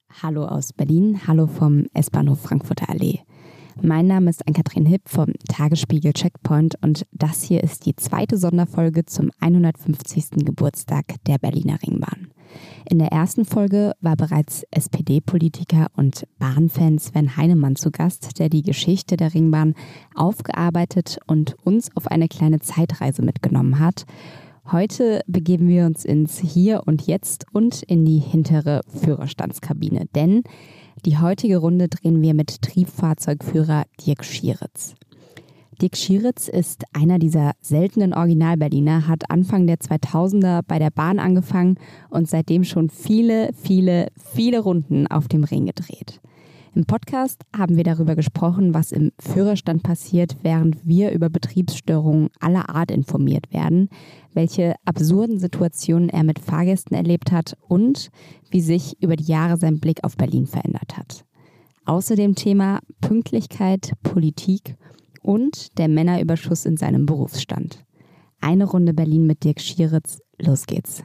Hallo aus Berlin, hallo vom S-Bahnhof Frankfurter Allee. Mein Name ist Ann-Kathrin Hipp vom Tagesspiegel Checkpoint und das hier ist die zweite Sonderfolge zum 150. Geburtstag der Berliner Ringbahn. In der ersten Folge war bereits SPD-Politiker und Bahnfan Sven Heinemann zu Gast, der die Geschichte der Ringbahn aufgearbeitet und uns auf eine kleine Zeitreise mitgenommen hat. Heute begeben wir uns ins Hier und Jetzt und in die hintere Führerstandskabine, denn die heutige Runde drehen wir mit Triebfahrzeugführer Dirk Schieritz. Dirk Schieritz ist einer dieser seltenen Original-Berliner, hat Anfang der 2000er bei der Bahn angefangen und seitdem schon viele Runden auf dem Ring gedreht. Im Podcast haben wir darüber gesprochen, was im Führerstand passiert, während wir über Betriebsstörungen aller Art informiert werden, welche absurden Situationen er mit Fahrgästen erlebt hat und wie sich über die Jahre sein Blick auf Berlin verändert hat. Außerdem Thema Pünktlichkeit, Politik und der Männerüberschuss in seinem Berufsstand. Eine Runde Berlin mit Dirk Schieritz. Los geht's.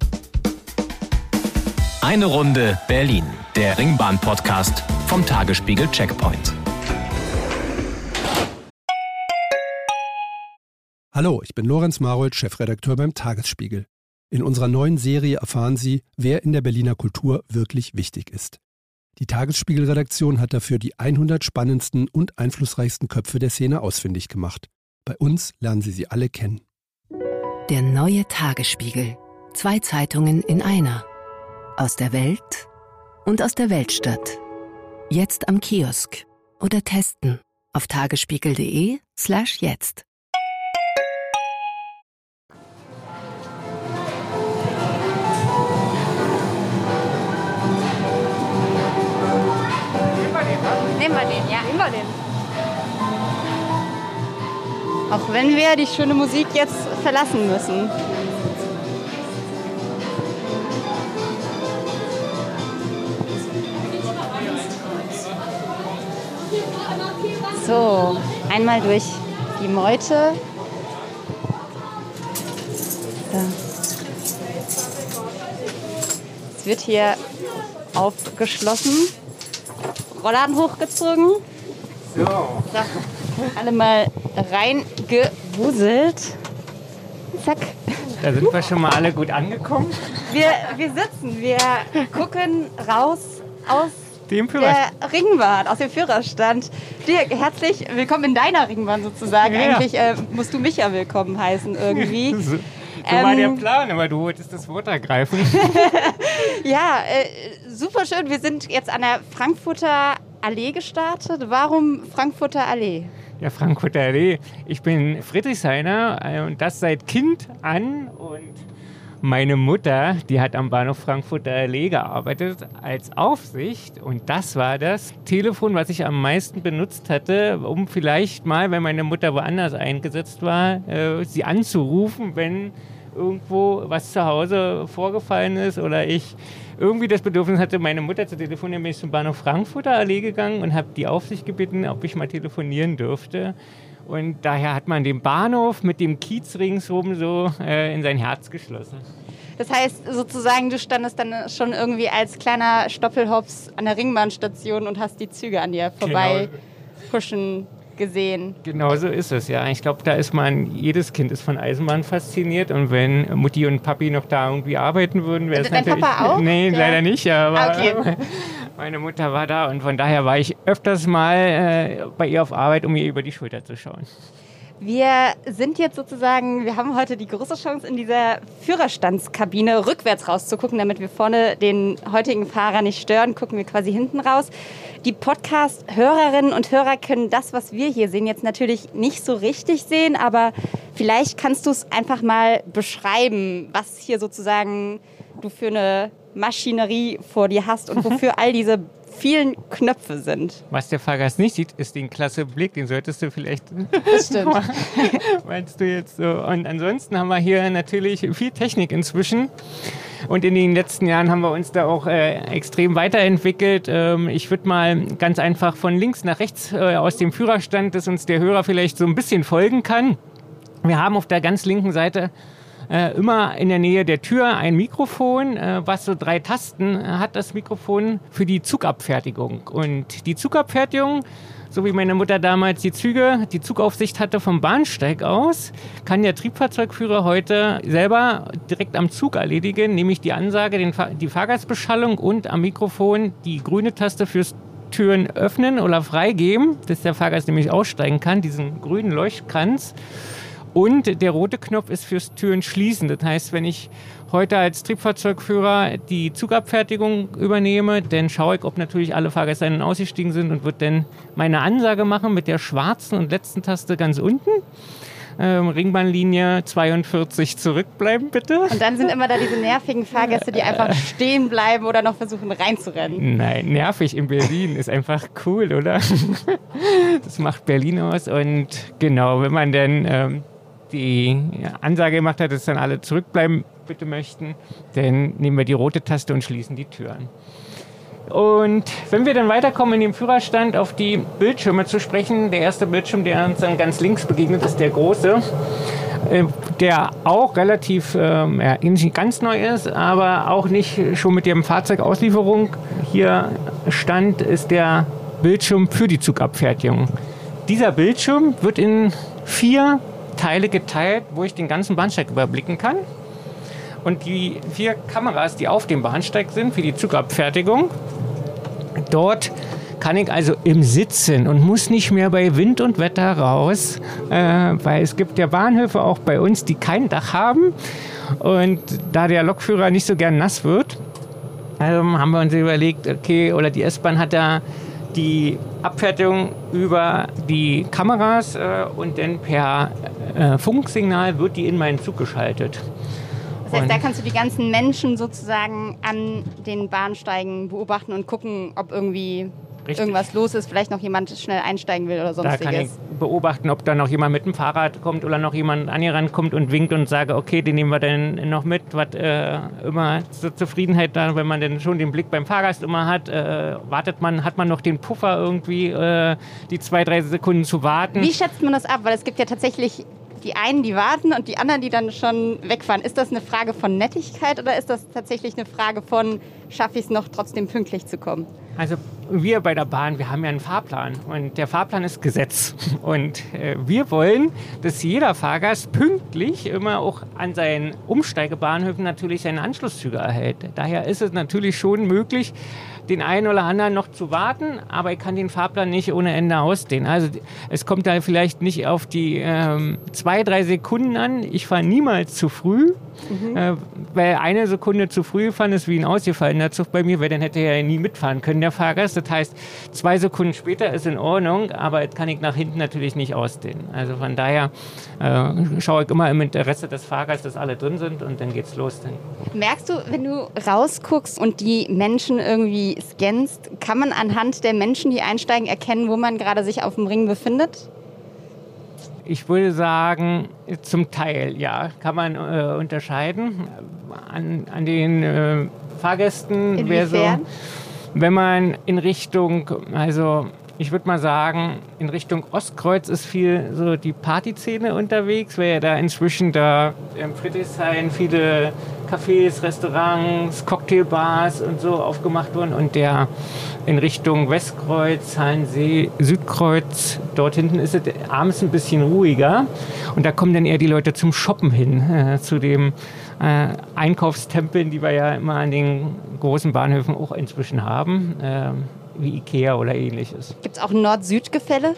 Eine Runde Berlin, der Ringbahn-Podcast vom Tagesspiegel Checkpoint. Hallo, ich bin Lorenz Marold, Chefredakteur beim Tagesspiegel. In unserer neuen Serie erfahren Sie, wer in der Berliner Kultur wirklich wichtig ist. Die Tagesspiegel-Redaktion hat dafür die 100 spannendsten und einflussreichsten Köpfe der Szene ausfindig gemacht. Bei uns lernen Sie sie alle kennen. Der neue Tagesspiegel. 2 Zeitungen in einer. Aus der Welt und aus der Weltstadt. Jetzt am Kiosk oder testen auf tagesspiegel.de/jetzt. Nehmen wir den, ja. Nehmen wir den. Auch wenn wir die schöne Musik jetzt verlassen müssen. So, einmal durch die Meute. So. Es wird hier aufgeschlossen. Rollladen hochgezogen. So. Alle mal reingewuselt. Zack. Da sind wir schon mal alle gut angekommen. Wir sitzen, wir gucken raus aus der Ringbahn, aus dem Führerstand. Dirk, herzlich willkommen in deiner Ringbahn sozusagen. Ja. Eigentlich musst du mich ja willkommen heißen irgendwie. So war der Plan, aber du wolltest das Wort ergreifen. Ja, super schön. Wir sind jetzt an der Frankfurter Allee gestartet. Warum Frankfurter Allee? Ja, Frankfurter Allee. Ich bin Friedrichshainer und das seit Kind an. Und meine Mutter, die hat am Bahnhof Frankfurter Allee gearbeitet als Aufsicht. Und das war das Telefon, was ich am meisten benutzt hatte, um vielleicht mal, wenn meine Mutter woanders eingesetzt war, sie anzurufen, wenn irgendwo was zu Hause vorgefallen ist oder ich irgendwie das Bedürfnis hatte, meine Mutter zu telefonieren, bin ich zum Bahnhof Frankfurter Allee gegangen und habe die Aufsicht gebeten, ob ich mal telefonieren dürfte. Und daher hat man den Bahnhof mit dem Kiez ringsherum so in sein Herz geschlossen. Das heißt sozusagen, du standest dann schon irgendwie als kleiner Stoppelhops an der Ringbahnstation und hast die Züge an dir vorbei huschen gesehen. Genau so ist es, ja. Ich glaube, jedes Kind ist von Eisenbahn fasziniert und wenn Mutti und Papi noch da irgendwie arbeiten würden, wäre es natürlich... Dein Papa auch? Nee, ja. Leider nicht, aber okay. Meine Mutter war da und von daher war ich öfters mal bei ihr auf Arbeit, um ihr über die Schulter zu schauen. Wir haben heute die große Chance, in dieser Führerstandskabine rückwärts rauszugucken, damit wir vorne den heutigen Fahrer nicht stören, gucken wir quasi hinten raus. Die Podcast-Hörerinnen und Hörer können das, was wir hier sehen, jetzt natürlich nicht so richtig sehen, aber vielleicht kannst du es einfach mal beschreiben, was hier sozusagen du für eine Maschinerie vor dir hast und wofür all diese vielen Knöpfe sind. Was der Fahrgast nicht sieht, ist den klasse Blick, den solltest du vielleicht... Das stimmt. Meinst du jetzt so? Und ansonsten haben wir hier natürlich viel Technik inzwischen und in den letzten Jahren haben wir uns da auch extrem weiterentwickelt. Ich würde mal ganz einfach von links nach rechts aus dem Führerstand, dass uns der Hörer vielleicht so ein bisschen folgen kann. Wir haben auf der ganz linken Seite immer in der Nähe der Tür ein Mikrofon, was so 3 Tasten hat, das Mikrofon für die Zugabfertigung. Und die Zugabfertigung, so wie meine Mutter damals die Zugaufsicht hatte vom Bahnsteig aus, kann der Triebfahrzeugführer heute selber direkt am Zug erledigen, nämlich die Ansage, die Fahrgastbeschallung und am Mikrofon die grüne Taste fürs Türen öffnen oder freigeben, dass der Fahrgast nämlich aussteigen kann, diesen grünen Leuchtkranz. Und der rote Knopf ist fürs Türen schließen. Das heißt, wenn ich heute als Triebfahrzeugführer die Zugabfertigung übernehme, dann schaue ich, ob natürlich alle Fahrgäste ein- und ausgestiegen sind und würde dann meine Ansage machen mit der schwarzen und letzten Taste ganz unten. Ringbahnlinie 42 zurückbleiben, bitte. Und dann sind immer da diese nervigen Fahrgäste, die einfach stehen bleiben oder noch versuchen reinzurennen. Nein, nervig in Berlin ist einfach cool, oder? Das macht Berlin aus. Und genau, wenn man dann die Ansage gemacht hat, dass dann alle zurückbleiben bitte möchten, dann nehmen wir die rote Taste und schließen die Türen. Und wenn wir dann weiterkommen in dem Führerstand auf die Bildschirme zu sprechen, der erste Bildschirm, der uns dann ganz links begegnet, ist der große, der auch relativ nicht ganz neu ist, aber auch nicht schon mit der Fahrzeugauslieferung hier stand, ist der Bildschirm für die Zugabfertigung. Dieser Bildschirm wird in 4 Teile geteilt, wo ich den ganzen Bahnsteig überblicken kann. Und die 4 Kameras, die auf dem Bahnsteig sind für die Zugabfertigung, dort kann ich also im Sitzen und muss nicht mehr bei Wind und Wetter raus, weil es gibt ja Bahnhöfe auch bei uns, die kein Dach haben. Und da der Lokführer nicht so gern nass wird, haben wir uns überlegt, okay, oder die S-Bahn hat da die Abfertigung über die Kameras und dann per Funksignal wird die in meinen Zug geschaltet. Das heißt, da kannst du die ganzen Menschen sozusagen an den Bahnsteigen beobachten und gucken, ob irgendwie irgendwas los ist, vielleicht noch jemand schnell einsteigen will oder sonstiges. Da kann ich beobachten, ob da noch jemand mit dem Fahrrad kommt oder noch jemand an ihr rankommt und winkt und sage, okay, den nehmen wir dann noch mit, was immer zur Zufriedenheit da, wenn man dann schon den Blick beim Fahrgast immer hat, hat man noch den Puffer irgendwie, die 2-3 Sekunden zu warten. Wie schätzt man das ab? Weil es gibt ja tatsächlich die einen, die warten und die anderen, die dann schon wegfahren. Ist das eine Frage von Nettigkeit oder ist das tatsächlich eine Frage von, schaffe ich es noch trotzdem pünktlich zu kommen? Also wir bei der Bahn, wir haben ja einen Fahrplan und der Fahrplan ist Gesetz. Und wir wollen, dass jeder Fahrgast pünktlich immer auch an seinen Umsteigebahnhöfen natürlich seine Anschlusszüge erhält. Daher ist es natürlich schon möglich, den einen oder anderen noch zu warten, aber ich kann den Fahrplan nicht ohne Ende ausdehnen. Also es kommt da vielleicht nicht auf die 2-3 Sekunden an. Ich fahre niemals zu früh, weil eine Sekunde zu früh fahren ist wie ein ausgefallener Zug bei mir, weil dann hätte er ja nie mitfahren können, der Fahrgast. Das heißt, 2 Sekunden später ist in Ordnung, aber das kann ich nach hinten natürlich nicht ausdehnen. Also von daher schaue ich immer im Interesse des Fahrgastes, dass alle drin sind und dann geht's los. Merkst du, wenn du rausguckst und die Menschen irgendwie scannst, kann man anhand der Menschen, die einsteigen, erkennen, wo man gerade sich auf dem Ring befindet? Ich würde sagen, zum Teil, ja, kann man unterscheiden. An den Fahrgästen. Inwiefern? Wenn man in Richtung, also ich würde mal sagen, in Richtung Ostkreuz ist viel so die Partyszene unterwegs, weil ja da inzwischen da in Friedrichshain viele Cafés, Restaurants, Cocktailbars und so aufgemacht wurden und der in Richtung Westkreuz, Hallensee, Südkreuz, dort hinten ist es abends ein bisschen ruhiger und da kommen dann eher die Leute zum Shoppen hin, zu dem Einkaufstempeln, die wir ja immer an den großen Bahnhöfen auch inzwischen haben, wie Ikea oder ähnliches. Gibt es auch ein Nord-Süd-Gefälle?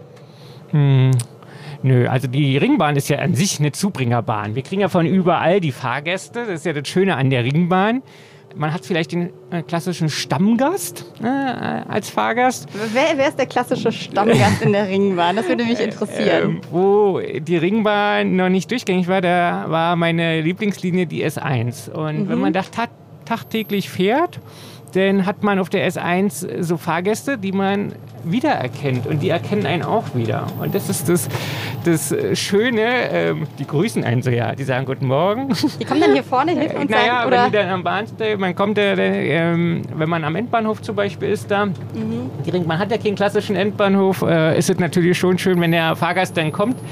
Nö, also die Ringbahn ist ja an sich eine Zubringerbahn. Wir kriegen ja von überall die Fahrgäste, das ist ja das Schöne an der Ringbahn. Man hat vielleicht den klassischen Stammgast als Fahrgast. Wer ist der klassische Stammgast in der Ringbahn? Das würde mich interessieren. Wo die Ringbahn noch nicht durchgängig war, da war meine Lieblingslinie die S1. Und wenn man da tagtäglich fährt, dann hat man auf der S1 so Fahrgäste, die man wiedererkennt und die erkennen einen auch wieder. Und das ist das Schöne, die grüßen einen so, ja, die sagen Guten Morgen. Die kommen dann hier vorne hin und sagen, oder? Wenn die dann am Bahnsteig, man kommt, wenn man am Endbahnhof zum Beispiel ist da, die Ringbahn hat ja keinen klassischen Endbahnhof, ist es natürlich schon schön, wenn der Fahrgast dann kommt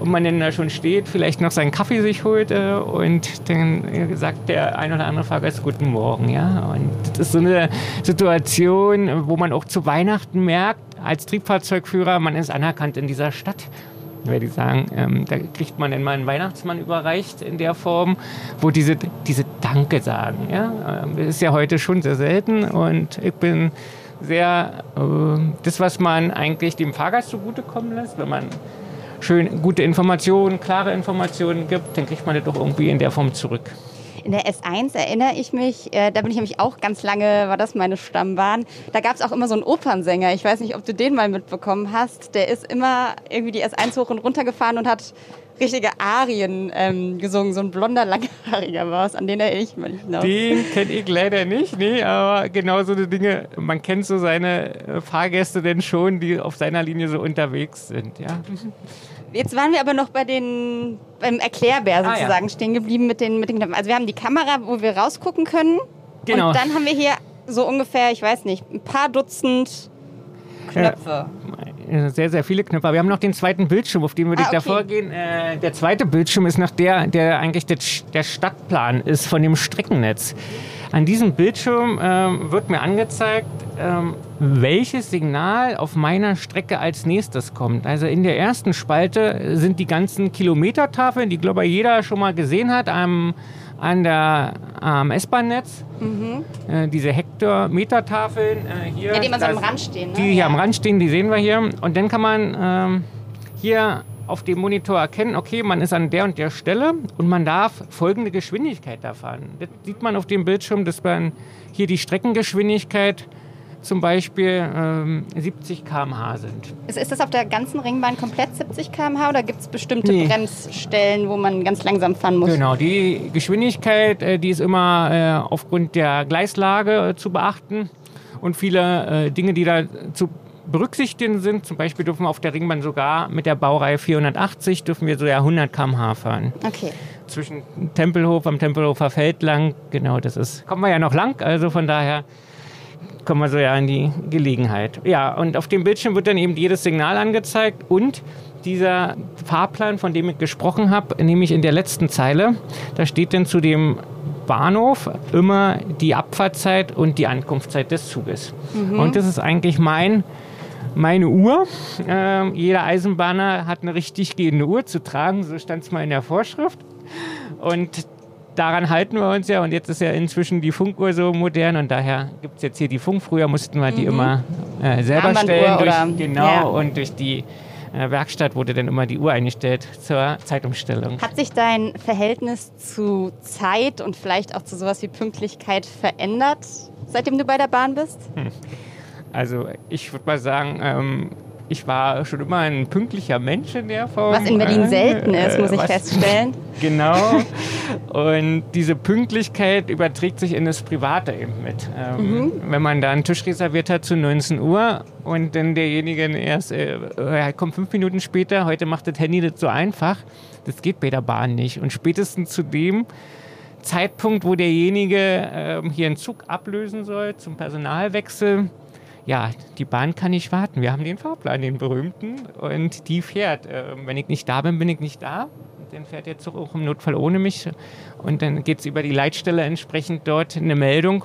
und man dann da schon steht, vielleicht noch seinen Kaffee sich holt und dann sagt der ein oder andere Fahrgast Guten Morgen. Ja? Und das ist so eine Situation, wo man auch zu Weihnachten merkt, als Triebfahrzeugführer, man ist anerkannt in dieser Stadt. Weil die sagen, da kriegt man dann mal einen Weihnachtsmann überreicht in der Form, wo diese Danke sagen. Ja? Das ist ja heute schon sehr selten und ich bin sehr, das, was man eigentlich dem Fahrgast zugutekommen lässt, wenn man schön gute Informationen, klare Informationen gibt, dann kriegt man das doch irgendwie in der Form zurück. In der S1 erinnere ich mich, da bin ich nämlich auch ganz lange, war das meine Stammbahn. Da gab es auch immer so einen Opernsänger. Ich weiß nicht, ob du den mal mitbekommen hast. Der ist immer irgendwie die S1 hoch und runter gefahren und hat richtige Arien gesungen. So ein blonder, langhaariger war es. An den erinnere ich mich noch. Den kenne ich leider nicht, nee, aber genau so eine Dinge, man kennt so seine Fahrgäste denn schon, die auf seiner Linie so unterwegs sind, ja. Jetzt waren wir aber noch beim Erklärbär sozusagen stehen geblieben mit den Knöpfen. Also wir haben die Kamera, wo wir rausgucken können. Genau. Und dann haben wir hier so ungefähr, ich weiß nicht, ein paar Dutzend Knöpfe. Sehr, sehr viele Knöpfe. Aber wir haben noch den zweiten Bildschirm, auf den würde ich davor gehen. Der zweite Bildschirm ist noch der eigentlich der Stadtplan ist von dem Streckennetz. An diesem Bildschirm wird mir angezeigt, welches Signal auf meiner Strecke als nächstes kommt. Also in der ersten Spalte sind die ganzen Kilometertafeln, die, glaube ich, jeder schon mal gesehen hat, am S-Bahn-Netz. Diese Hektometertafeln hier. Ja, die immer so am Rand stehen. Ne? Die hier am Rand stehen, die sehen wir hier. Und dann kann man hier auf dem Monitor erkennen, okay, man ist an der und der Stelle und man darf folgende Geschwindigkeit da fahren. Das sieht man auf dem Bildschirm, dass man hier die Streckengeschwindigkeit zum Beispiel 70 km/h sind. Ist das auf der ganzen Ringbahn komplett 70 km/h oder gibt es bestimmte Bremsstellen, wo man ganz langsam fahren muss? Genau, die Geschwindigkeit, die ist immer aufgrund der Gleislage zu beachten und viele Dinge, die da zu berücksichtigen sind. Zum Beispiel dürfen wir auf der Ringbahn sogar mit der Baureihe 480 dürfen wir so 100 km/h fahren. Okay. Zwischen Tempelhof, am Tempelhofer Feld lang, genau, kommen wir ja noch lang, also von daher kommen wir so ja in die Gelegenheit. Ja, und auf dem Bildschirm wird dann eben jedes Signal angezeigt und dieser Fahrplan, von dem ich gesprochen habe, nämlich in der letzten Zeile, da steht dann zu dem Bahnhof immer die Abfahrtzeit und die Ankunftszeit des Zuges. Und das ist eigentlich meine Uhr. Jeder Eisenbahner hat eine richtig gehende Uhr zu tragen, so stand es mal in der Vorschrift. Und daran halten wir uns ja und jetzt ist ja inzwischen die Funkuhr so modern und daher gibt es jetzt hier die Funk. Früher mussten wir die immer selber stellen. Und durch die Werkstatt wurde dann immer die Uhr eingestellt zur Zeitumstellung. Hat sich dein Verhältnis zu Zeit und vielleicht auch zu sowas wie Pünktlichkeit verändert, seitdem du bei der Bahn bist? Also ich würde mal sagen, ich war schon immer ein pünktlicher Mensch in der Form. Was in Berlin selten ist, muss ich feststellen. Genau. Und diese Pünktlichkeit überträgt sich in das Private eben mit. Wenn man da einen Tisch reserviert hat zu 19 Uhr und dann derjenige erst kommt 5 Minuten später, heute macht das Handy das so einfach, das geht bei der Bahn nicht. Und spätestens zu dem Zeitpunkt, wo derjenige hier einen Zug ablösen soll zum Personalwechsel, ja, die Bahn kann nicht warten. Wir haben den Fahrplan, den berühmten, und die fährt. Wenn ich nicht da bin, bin ich nicht da. Und dann fährt der Zug auch im Notfall ohne mich. Und dann geht es über die Leitstelle entsprechend dort eine Meldung,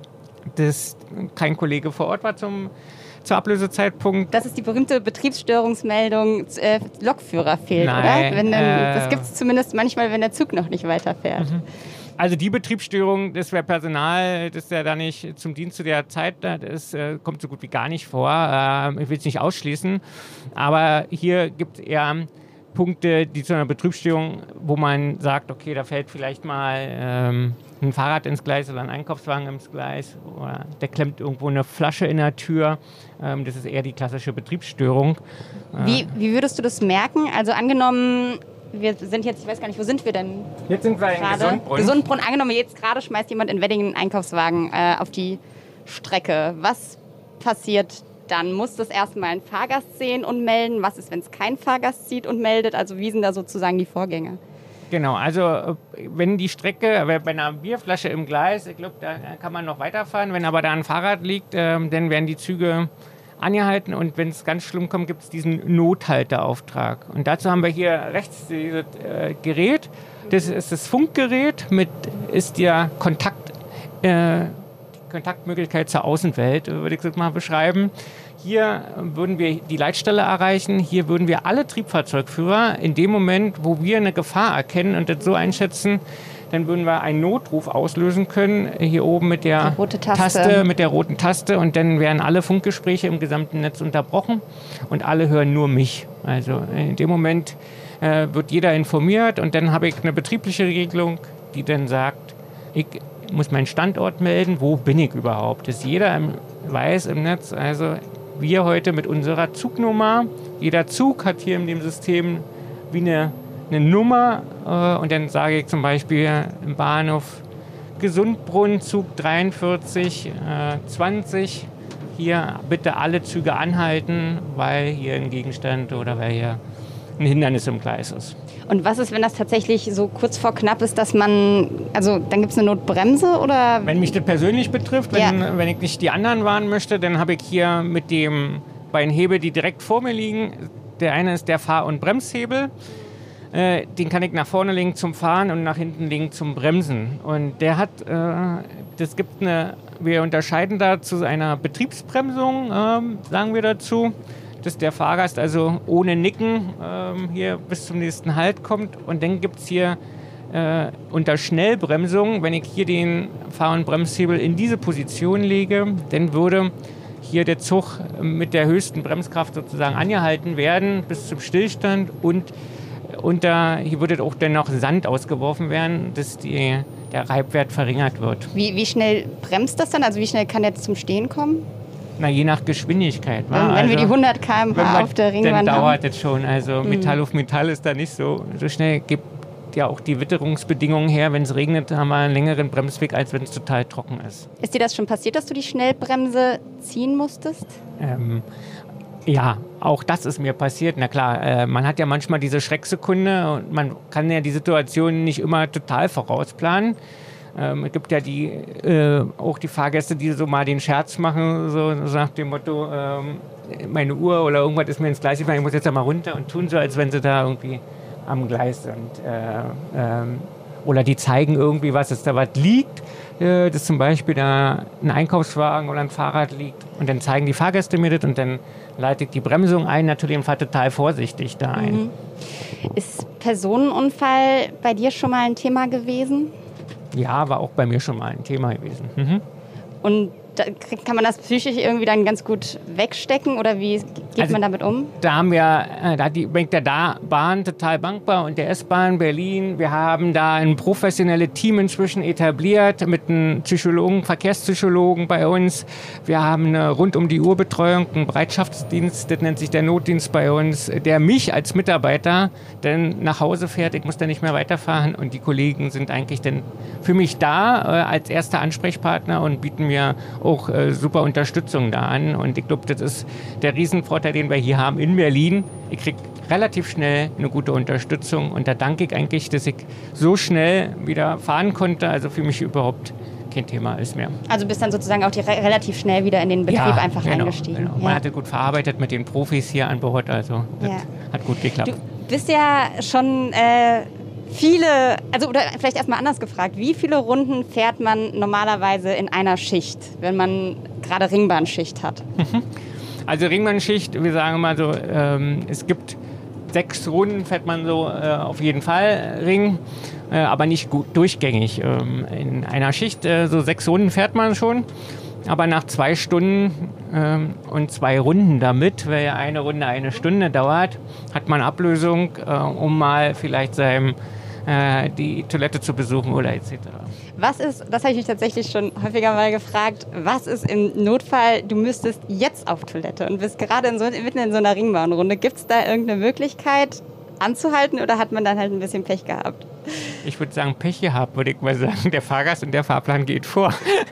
dass kein Kollege vor Ort war zum Ablösezeitpunkt. Das ist die berühmte Betriebsstörungsmeldung, Lokführer fehlt, Nein, oder? Das gibt es zumindest manchmal, wenn der Zug noch nicht weiterfährt. Also die Betriebsstörung, das wäre Personal, das ja da nicht zum Dienst zu der Zeit da ist, kommt so gut wie gar nicht vor. Ich will es nicht ausschließen, aber hier gibt es eher Punkte, die zu einer Betriebsstörung, wo man sagt, okay, da fällt vielleicht mal ein Fahrrad ins Gleis oder ein Einkaufswagen ins Gleis oder der klemmt irgendwo eine Flasche in der Tür. Das ist eher die klassische Betriebsstörung. Wie würdest du das merken? Also angenommen, wir sind jetzt, ich weiß gar nicht, wo sind wir denn? Jetzt sind wir in Gesundbrunn. Gesundbrunn. Angenommen, jetzt gerade schmeißt jemand in Wedding einen Einkaufswagen auf die Strecke. Was passiert dann? Muss das erstmal ein Fahrgast sehen und melden? Was ist, wenn es kein Fahrgast sieht und meldet? Also wie sind da sozusagen die Vorgänge? Genau, also wenn die Strecke, bei einer Bierflasche im Gleis, ich glaube, da kann man noch weiterfahren. Wenn aber da ein Fahrrad liegt, dann werden die Züge angehalten und wenn es ganz schlimm kommt, gibt es diesen Nothalteauftrag. Und dazu haben wir hier rechts dieses Gerät. Das ist das Funkgerät, ist der die Kontaktmöglichkeit zur Außenwelt, würde ich das mal beschreiben. Hier würden wir die Leitstelle erreichen, hier würden wir alle Triebfahrzeugführer in dem Moment, wo wir eine Gefahr erkennen und das so einschätzen, dann würden wir einen Notruf auslösen können, hier oben mit der roten Taste und dann werden alle Funkgespräche im gesamten Netz unterbrochen und alle hören nur mich. Also in dem Moment wird jeder informiert und dann habe ich eine betriebliche Regelung, die dann sagt, ich muss meinen Standort melden, wo bin ich überhaupt? Dass jeder weiß im Netz, also wir heute mit unserer Zugnummer, jeder Zug hat hier in dem System wie eine Nummer und dann sage ich zum Beispiel im Bahnhof Gesundbrunn, Zug 43, 20, hier bitte alle Züge anhalten, weil hier ein Gegenstand oder weil hier ein Hindernis im Gleis ist. Und was ist, wenn das tatsächlich so kurz vor knapp ist, dass dann gibt es eine Notbremse oder? Wenn mich das persönlich betrifft, wenn ich nicht die anderen warnen möchte, dann habe ich hier mit den beiden Hebel, die direkt vor mir liegen. Der eine ist der Fahr- und Bremshebel. Den kann ich nach vorne legen zum Fahren und nach hinten legen zum Bremsen. Und der hat, wir unterscheiden da zu einer Betriebsbremsung, sagen wir dazu, dass der Fahrgast also ohne Nicken hier bis zum nächsten Halt kommt. Und dann gibt es hier unter Schnellbremsung, wenn ich hier den Fahr- und Bremshebel in diese Position lege, dann würde hier der Zug mit der höchsten Bremskraft sozusagen angehalten werden bis zum Stillstand und hier würde auch dann noch Sand ausgeworfen werden, dass der Reibwert verringert wird. Wie schnell bremst das dann? Also wie schnell kann der zum Stehen kommen? Na, je nach Geschwindigkeit. Wenn wir die 100 km/h auf der Ringbahn haben. Dann dauert das schon. Also Metall auf Metall ist da nicht so schnell. Gibt ja auch die Witterungsbedingungen her. Wenn es regnet, haben wir einen längeren Bremsweg, als wenn es total trocken ist. Ist dir das schon passiert, dass du die Schnellbremse ziehen musstest? Ja, auch das ist mir passiert. Na klar, man hat ja manchmal diese Schrecksekunde und man kann ja die Situation nicht immer total vorausplanen. Es gibt ja auch die Fahrgäste, die so mal den Scherz machen, so nach dem Motto, meine Uhr oder irgendwas ist mir ins Gleis gefallen, ich muss jetzt mal runter und tun so, als wenn sie da irgendwie am Gleis sind. Oder die zeigen irgendwie, dass da was liegt, dass zum Beispiel da ein Einkaufswagen oder ein Fahrrad liegt und dann zeigen die Fahrgäste mir das und dann leite ich die Bremsung ein, natürlich und fahre total vorsichtig da ein. Mhm. Ist Personenunfall bei dir schon mal ein Thema gewesen? Ja, war auch bei mir schon mal ein Thema gewesen. Mhm. Und kann man das psychisch irgendwie dann ganz gut wegstecken oder wie geht man damit um? Da haben wir mit der Bahn total dankbar und der S-Bahn Berlin. Wir haben da ein professionelles Team inzwischen etabliert mit einem Psychologen, Verkehrspsychologen bei uns. Wir haben eine rund-um-die-Uhr-Betreuung, einen Bereitschaftsdienst, das nennt sich der Notdienst bei uns, der mich als Mitarbeiter dann nach Hause fährt. Ich muss dann nicht mehr weiterfahren und die Kollegen sind eigentlich dann für mich da als erster Ansprechpartner und bieten mir auch super Unterstützung da an. Und ich glaube, das ist der Riesenvorteil, den wir hier haben in Berlin. Ich kriege relativ schnell eine gute Unterstützung. Und da danke ich eigentlich, dass ich so schnell wieder fahren konnte. Also für mich überhaupt kein Thema ist mehr. Also bist dann sozusagen auch relativ schnell wieder in den Betrieb eingestiegen. Genau. Man hat gut verarbeitet mit den Profis hier an Bord. Also das hat gut geklappt. Du bist ja schon oder vielleicht erstmal anders gefragt, wie viele Runden fährt man normalerweise in einer Schicht, wenn man gerade Ringbahnschicht hat? Also Ringbahnschicht, wir sagen mal so, es gibt 6 Runden, fährt man so auf jeden Fall Ring, aber nicht gut durchgängig. In einer Schicht so 6 Runden fährt man schon, aber nach 2 Stunden und 2 Runden damit, weil ja eine Runde 1 Stunde dauert, hat man Ablösung, um mal vielleicht die Toilette zu besuchen oder etc. Das habe ich mich tatsächlich schon häufiger mal gefragt, was ist im Notfall, du müsstest jetzt auf Toilette und bist gerade mitten in so einer Ringbahnrunde. Gibt es da irgendeine Möglichkeit anzuhalten oder hat man dann halt ein bisschen Pech gehabt? Ich würde sagen, Pech gehabt, würde ich mal sagen. Der Fahrgast und der Fahrplan geht vor.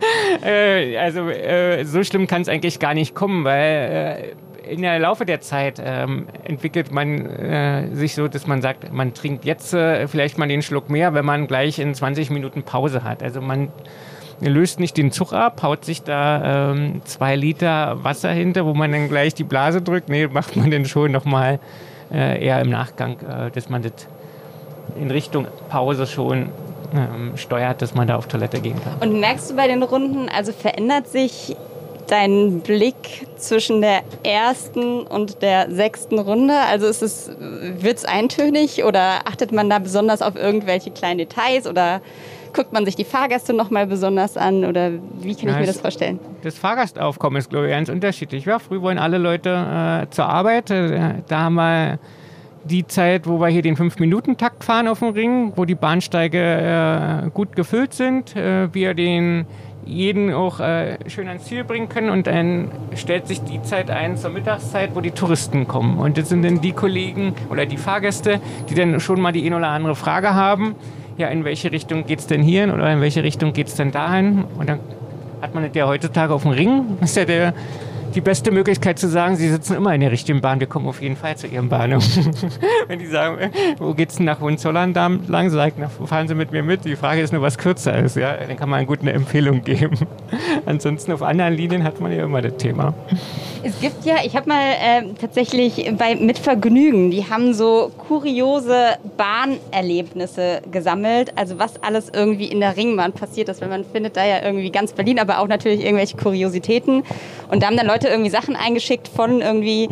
So schlimm kann es eigentlich gar nicht kommen, weil in der Laufe der Zeit entwickelt man sich so, dass man sagt, man trinkt jetzt vielleicht mal den Schluck mehr, wenn man gleich in 20 Minuten Pause hat. Also man löst nicht den Zug ab, haut sich da 2 Liter Wasser hinter, wo man dann gleich die Blase drückt. Nee, macht man dann schon nochmal eher im Nachgang, dass man das in Richtung Pause schon steuert, dass man da auf Toilette gehen kann. Und merkst du bei den Runden, also verändert sich dein Blick zwischen der ersten und der 6. Runde? Also wird es eintönig oder achtet man da besonders auf irgendwelche kleinen Details oder guckt man sich die Fahrgäste noch mal besonders an oder wie kann ich mir das vorstellen? Das Fahrgastaufkommen ist, glaube ich, ganz unterschiedlich. Ja, früh wollen alle Leute zur Arbeit. Da haben wir die Zeit, wo wir hier den 5-Minuten-Takt fahren auf dem Ring, wo die Bahnsteige gut gefüllt sind, wir jeden auch schön ans Ziel bringen können und dann stellt sich die Zeit ein zur Mittagszeit, wo die Touristen kommen. Und das sind dann die Kollegen oder die Fahrgäste, die dann schon mal die eine oder andere Frage haben. Ja, in welche Richtung geht es denn hier oder in welche Richtung geht es denn dahin? Und dann hat man das ja heutzutage auf dem Ring. Das ist ja die beste Möglichkeit zu sagen, sie sitzen immer in der richtigen Bahn, wir kommen auf jeden Fall zu ihrem Bahnhof. Wenn die sagen, wo geht's denn nach Hohenzollern lang, sagt, fahren Sie mit mir mit. Die Frage ist nur, was kürzer ist, ja, dann kann man gut eine Empfehlung geben. Ansonsten auf anderen Linien hat man ja immer das Thema. Es gibt ja, ich habe mal tatsächlich mit Vergnügen, die haben so kuriose Bahnerlebnisse gesammelt, also was alles irgendwie in der Ringbahn passiert ist, weil man findet da ja irgendwie ganz Berlin, aber auch natürlich irgendwelche Kuriositäten und da haben dann Leute irgendwie Sachen eingeschickt von irgendwie,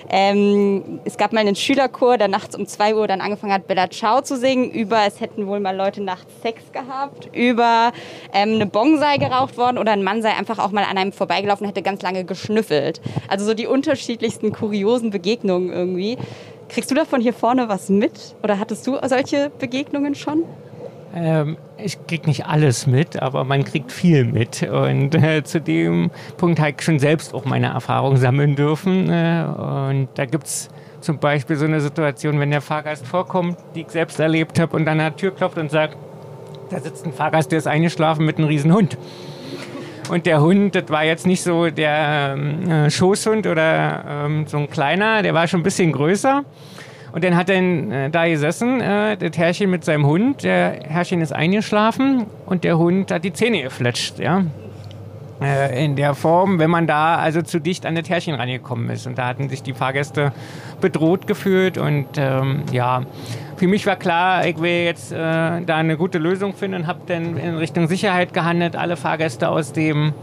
es gab mal einen Schülerchor, der nachts um 2 Uhr dann angefangen hat, Bella Ciao zu singen, über es hätten wohl mal Leute nachts Sex gehabt, über eine Bong sei geraucht worden oder ein Mann sei einfach auch mal an einem vorbeigelaufen und hätte ganz lange geschnüffelt. Also so die unterschiedlichsten kuriosen Begegnungen irgendwie. Kriegst du davon hier vorne was mit? Oder hattest du solche Begegnungen schon? Ich krieg nicht alles mit, aber man kriegt viel mit. Und zu dem Punkt habe ich schon selbst auch meine Erfahrungen sammeln dürfen. Und da gibt es zum Beispiel so eine Situation, wenn der Fahrgast vorkommt, die ich selbst erlebt habe und an der Tür klopft und sagt, da sitzt ein Fahrgast, der ist eingeschlafen mit einem riesen Hund. Und der Hund, das war jetzt nicht so der Schoßhund oder so ein kleiner, der war schon ein bisschen größer. Und dann hat er da gesessen, das Herrchen mit seinem Hund. Der Herrchen ist eingeschlafen und der Hund hat die Zähne gefletscht. Ja? In der Form, wenn man da also zu dicht an das Herrchen rangekommen ist. Und da hatten sich die Fahrgäste bedroht gefühlt. Und ja, für mich war klar, ich will jetzt da eine gute Lösung finden und habe dann in Richtung Sicherheit gehandelt, alle Fahrgäste aus dem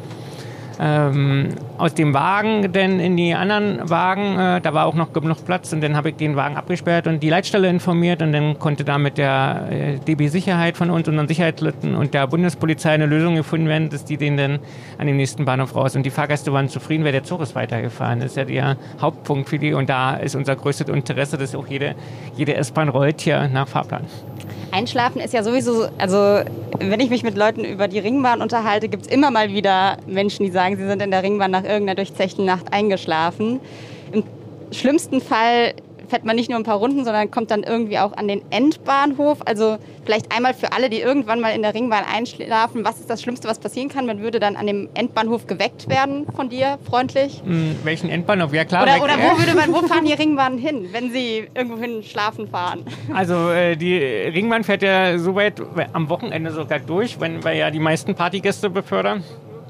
Wagen denn in die anderen Wagen, da war auch noch genug Platz und dann habe ich den Wagen abgesperrt und die Leitstelle informiert und dann konnte da mit der DB Sicherheit von uns, unseren Sicherheitsleuten und der Bundespolizei eine Lösung gefunden werden, dass die den dann an den nächsten Bahnhof raus und die Fahrgäste waren zufrieden, weil der Zug ist weitergefahren. Das ist ja der Hauptpunkt für die und da ist unser größtes Interesse, dass auch jede S-Bahn rollt hier nach Fahrplan. Einschlafen ist ja sowieso, also wenn ich mich mit Leuten über die Ringbahn unterhalte, gibt es immer mal wieder Menschen, die sagen, sie sind in der Ringbahn nach irgendeiner durchzechten Nacht eingeschlafen. Im schlimmsten Fall fährt man nicht nur ein paar Runden, sondern kommt dann irgendwie auch an den Endbahnhof. Also vielleicht einmal für alle, die irgendwann mal in der Ringbahn einschlafen, was ist das Schlimmste, was passieren kann? Man würde dann an dem Endbahnhof geweckt werden von dir, freundlich. Welchen Endbahnhof? Ja klar. Oder wo fahren die Ringbahnen hin, wenn sie irgendwohin schlafen fahren? Also die Ringbahn fährt ja soweit am Wochenende sogar durch, wenn wir ja die meisten Partygäste befördern.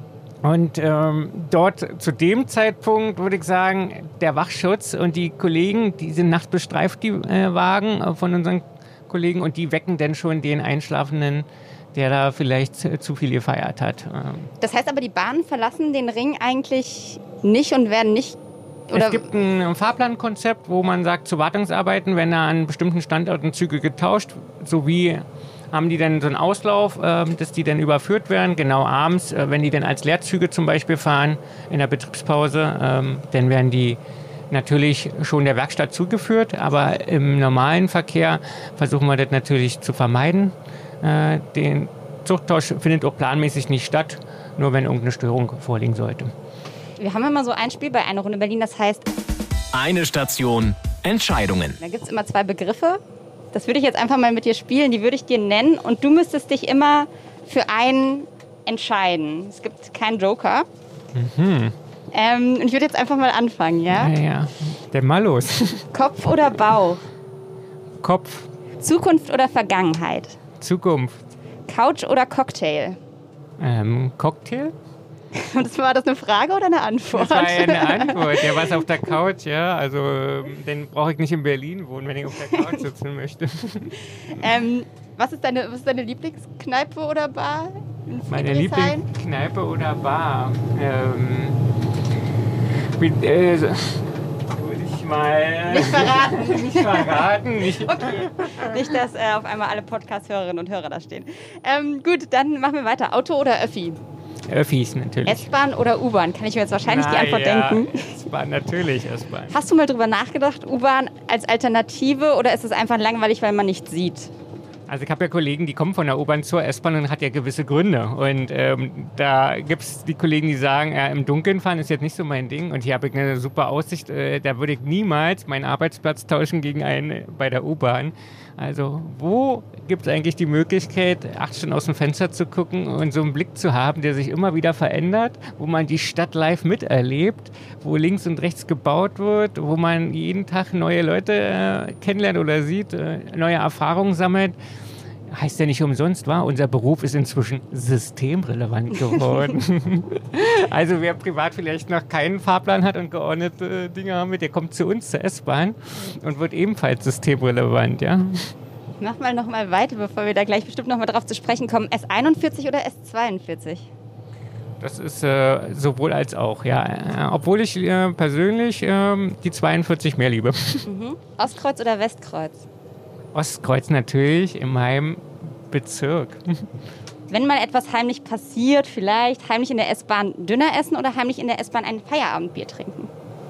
Und dort zu dem Zeitpunkt würde ich sagen, der Wachschutz und die Kollegen, die sind nachts bestreift, die Wagen von unseren Kollegen und die wecken dann schon den Einschlafenden, der da vielleicht zu viel gefeiert hat. Das heißt aber, die Bahnen verlassen den Ring eigentlich nicht und werden nicht... Oder? Es gibt ein Fahrplankonzept, wo man sagt, zu Wartungsarbeiten werden da an bestimmten Standorten Züge getauscht, sowie haben die dann so einen Auslauf, dass die dann überführt werden, genau abends, wenn die dann als Leerzüge zum Beispiel fahren in der Betriebspause, dann werden die natürlich schon der Werkstatt zugeführt, aber im normalen Verkehr versuchen wir das natürlich zu vermeiden. Den Zugtausch findet auch planmäßig nicht statt, nur wenn irgendeine Störung vorliegen sollte. Wir haben immer so ein Spiel bei Eine Runde Berlin, das heißt... Eine Station, Entscheidungen. Da gibt es immer 2 Begriffe. Das würde ich jetzt einfach mal mit dir spielen, die würde ich dir nennen und du müsstest dich immer für einen entscheiden. Es gibt keinen Joker. Und ich würde jetzt einfach mal anfangen, ja? Ja, dann mal los. Kopf oder Bauch? Kopf. Zukunft oder Vergangenheit? Zukunft. Couch oder Cocktail? Cocktail? War das eine Frage oder eine Antwort? Das war ja eine Antwort. Ja, was auf der Couch, ja. Also, dann brauche ich nicht in Berlin wohnen, wenn ich auf der Couch sitzen möchte. Was ist deine Lieblingskneipe oder Bar? Meine Lieblingskneipe oder Bar? Würde ich mal... Nicht verraten. Nicht. Okay. Nicht, dass auf einmal alle Podcast-Hörerinnen und Hörer da stehen. Gut, dann machen wir weiter. Auto oder Öffi? Öffis natürlich. S-Bahn oder U-Bahn? Kann ich mir jetzt wahrscheinlich die Antwort denken. S-Bahn, natürlich S-Bahn. Hast du mal drüber nachgedacht, U-Bahn als Alternative, oder ist es einfach langweilig, weil man nichts sieht? Also ich habe ja Kollegen, die kommen von der U-Bahn zur S-Bahn und hat ja gewisse Gründe. Und da gibt es die Kollegen, die sagen, im Dunkeln fahren ist jetzt nicht so mein Ding. Und hier habe ich eine super Aussicht. Da würde ich niemals meinen Arbeitsplatz tauschen gegen einen bei der U-Bahn. Also wo gibt es eigentlich die Möglichkeit, 8 Stunden aus dem Fenster zu gucken und so einen Blick zu haben, der sich immer wieder verändert, wo man die Stadt live miterlebt, wo links und rechts gebaut wird, wo man jeden Tag neue Leute kennenlernt oder sieht, neue Erfahrungen sammelt. Heißt ja nicht umsonst, wa? Unser Beruf ist inzwischen systemrelevant geworden. Also wer privat vielleicht noch keinen Fahrplan hat und geordnete Dinge haben will, der kommt zu uns zur S-Bahn und wird ebenfalls systemrelevant, ja. Mach mal noch mal weiter, bevor wir da gleich bestimmt noch mal drauf zu sprechen kommen. S41 oder S42? Das ist sowohl als auch, ja. Obwohl ich persönlich die 42 mehr liebe. Ostkreuz oder Westkreuz? Ostkreuz natürlich, in meinem Bezirk. Wenn mal etwas heimlich passiert, vielleicht heimlich in der S-Bahn Döner essen oder heimlich in der S-Bahn ein Feierabendbier trinken?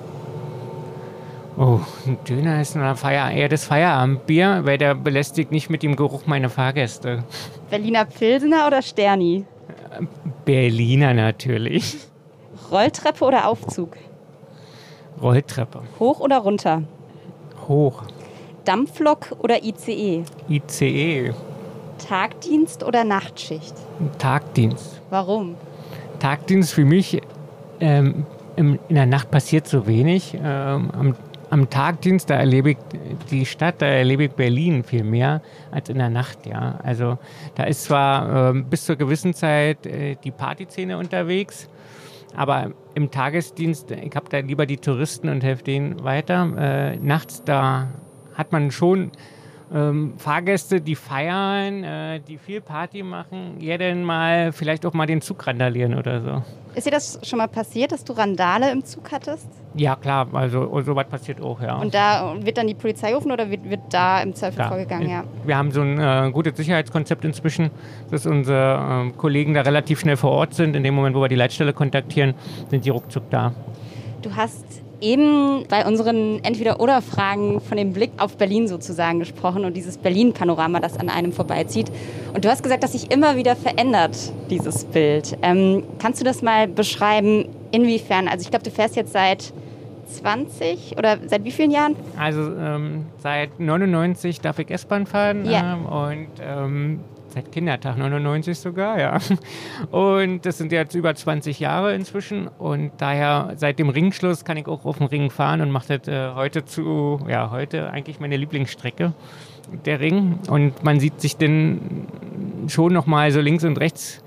Oh, ein Döner essen oder eher das Feierabendbier, weil der belästigt nicht mit dem Geruch meine Fahrgäste. Berliner Pilsener oder Sterni? Berliner natürlich. Rolltreppe oder Aufzug? Rolltreppe. Hoch oder runter? Hoch. Dampflok oder ICE? ICE. Tagdienst oder Nachtschicht? Tagdienst. Warum? Tagdienst für mich, in der Nacht passiert so wenig. Am Tagdienst, da erlebe ich die Stadt, da erlebe ich Berlin viel mehr als in der Nacht, ja. Also da ist zwar bis zur gewissen Zeit die Partyszene unterwegs, aber im Tagesdienst, ich habe da lieber die Touristen und helfe denen weiter. Nachts, da hat man schon Fahrgäste, die feiern, die viel Party machen, ja dann mal vielleicht auch mal den Zug randalieren oder so. Ist dir das schon mal passiert, dass du Randale im Zug hattest? Ja klar, also sowas passiert auch, ja. Und da wird dann die Polizei gerufen oder wird da im Zweifel vorgegangen? Ja. Wir haben so ein gutes Sicherheitskonzept inzwischen, dass unsere Kollegen da relativ schnell vor Ort sind. In dem Moment, wo wir die Leitstelle kontaktieren, sind die ruckzuck da. Du hast eben bei unseren Entweder-Oder-Fragen von dem Blick auf Berlin sozusagen gesprochen und dieses Berlin-Panorama, das an einem vorbeizieht. Und du hast gesagt, dass sich immer wieder verändert, dieses Bild. Kannst du das mal beschreiben, inwiefern? Also ich glaube, du fährst jetzt seit 20 oder seit wie vielen Jahren? Also seit 99 darf ich S-Bahn fahren und seit Kindertag 99 sogar, ja. Und das sind jetzt über 20 Jahre inzwischen und daher seit dem Ringschluss kann ich auch auf dem Ring fahren und mache das heute eigentlich meine Lieblingsstrecke, der Ring. Und man sieht sich dann schon nochmal so links und rechts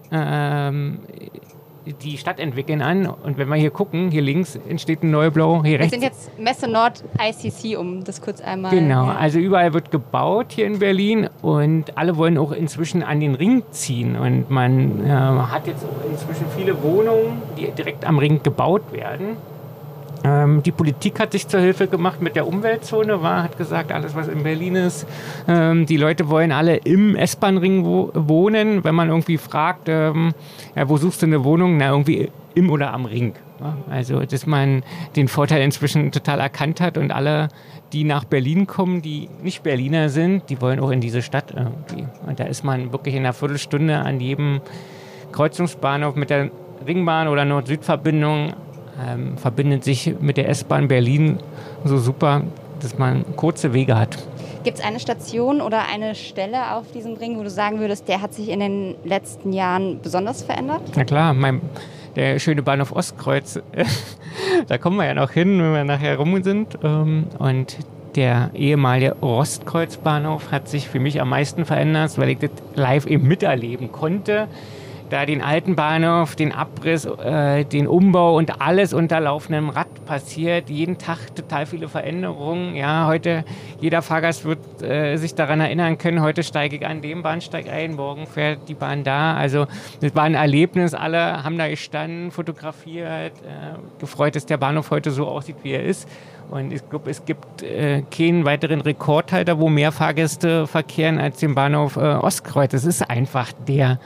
die Stadt entwickeln an. Und wenn wir hier gucken, hier links entsteht ein Neubau, hier rechts. Wir sind jetzt Messe Nord ICC, um das kurz einmal... Genau, also überall wird gebaut hier in Berlin und alle wollen auch inzwischen an den Ring ziehen. Und man hat jetzt auch inzwischen viele Wohnungen, die direkt am Ring gebaut werden. Die Politik hat sich zur Hilfe gemacht mit der Umweltzone, hat gesagt, alles was in Berlin ist, die Leute wollen alle im S-Bahn-Ring wohnen. Wenn man irgendwie fragt, wo suchst du eine Wohnung? Na, irgendwie im oder am Ring. Also, dass man den Vorteil inzwischen total erkannt hat und alle, die nach Berlin kommen, die nicht Berliner sind, die wollen auch in diese Stadt irgendwie. Und da ist man wirklich in einer Viertelstunde an jedem Kreuzungsbahnhof mit der Ringbahn oder Nord-Süd-Verbindung verbindet sich mit der S-Bahn Berlin so super, dass man kurze Wege hat. Gibt es eine Station oder eine Stelle auf diesem Ring, wo du sagen würdest, der hat sich in den letzten Jahren besonders verändert? Na klar, der schöne Bahnhof Ostkreuz, da kommen wir ja noch hin, wenn wir nachher rum sind. Und der ehemalige Ostkreuzbahnhof hat sich für mich am meisten verändert, weil ich das live eben miterleben konnte. da den alten Bahnhof, den Abriss, den Umbau und alles unter laufendem Rad passiert. Jeden Tag total viele Veränderungen. Ja, heute, jeder Fahrgast wird sich daran erinnern können, heute steige ich an dem Bahnsteig ein, morgen fährt die Bahn da. Also das war ein Erlebnis, alle haben da gestanden, fotografiert, gefreut, dass der Bahnhof heute so aussieht, wie er ist. Und ich glaube, es gibt keinen weiteren Rekordhalter, wo mehr Fahrgäste verkehren als den Bahnhof Ostkreuz. Das ist einfach der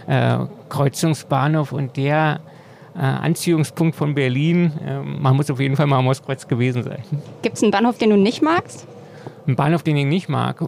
Kreuzungsbahnhof und der Anziehungspunkt von Berlin. Man muss auf jeden Fall mal am Ostkreuz gewesen sein. Gibt es einen Bahnhof, den du nicht magst? Ein Bahnhof, den ich nicht mag?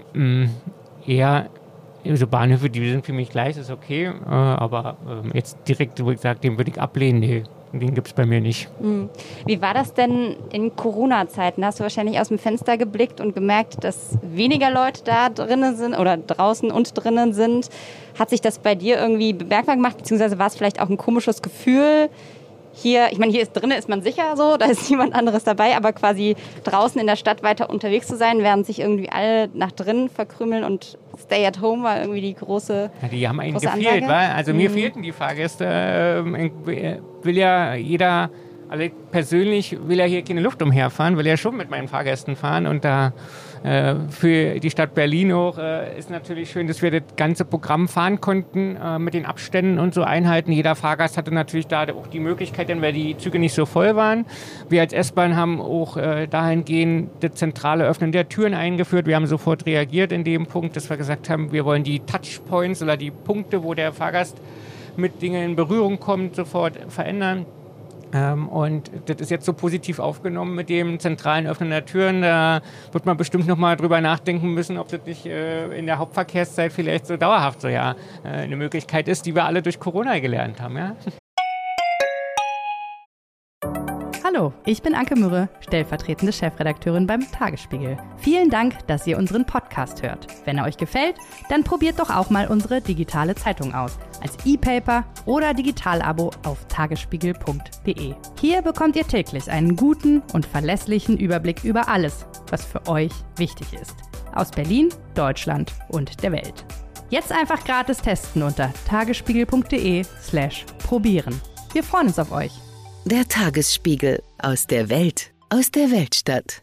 Eher so Bahnhöfe, die sind für mich gleich, ist okay. Aber jetzt direkt, wo ich sage, den würde ich ablehnen, nee. Den gibt es bei mir nicht. Wie war das denn in Corona-Zeiten? Hast du wahrscheinlich aus dem Fenster geblickt und gemerkt, dass weniger Leute da drinnen sind oder draußen und drinnen sind? Hat sich das bei dir irgendwie bemerkbar gemacht? Beziehungsweise war es vielleicht auch ein komisches Gefühl? Hier, ich meine, hier ist drinnen, ist man sicher so, da ist niemand anderes dabei, aber quasi draußen in der Stadt weiter unterwegs zu sein, während sich irgendwie alle nach drinnen verkrümeln und Stay at Home war irgendwie die große ja, die haben einen gefehlt, wa? Also mir fehlten die Fahrgäste. Will ja jeder, also persönlich will ja hier keine Luft umherfahren, will ja schon mit meinen Fahrgästen fahren und da für die Stadt Berlin auch ist natürlich schön, dass wir das ganze Programm fahren konnten mit den Abständen und so einhalten. Jeder Fahrgast hatte natürlich da auch die Möglichkeit, denn weil die Züge nicht so voll waren. Wir als S-Bahn haben auch dahingehend das zentrale Öffnen der Türen eingeführt. Wir haben sofort reagiert in dem Punkt, dass wir gesagt haben, wir wollen die Touchpoints oder die Punkte, wo der Fahrgast mit Dingen in Berührung kommt, sofort verändern. Und das ist jetzt so positiv aufgenommen mit dem zentralen Öffnen der Türen. Da wird man bestimmt noch mal drüber nachdenken müssen, ob das nicht in der Hauptverkehrszeit vielleicht so dauerhaft so eine Möglichkeit ist, die wir alle durch Corona gelernt haben. Ja? Hallo, ich bin Anke Mürre, stellvertretende Chefredakteurin beim Tagesspiegel. Vielen Dank, dass ihr unseren Podcast hört. Wenn er euch gefällt, dann probiert doch auch mal unsere digitale Zeitung aus. Als E-Paper oder Digital-Abo auf tagesspiegel.de. Hier bekommt ihr täglich einen guten und verlässlichen Überblick über alles, was für euch wichtig ist. Aus Berlin, Deutschland und der Welt. Jetzt einfach gratis testen unter tagesspiegel.de/probieren. Wir freuen uns auf euch. Der Tagesspiegel aus der Welt, aus der Weltstadt.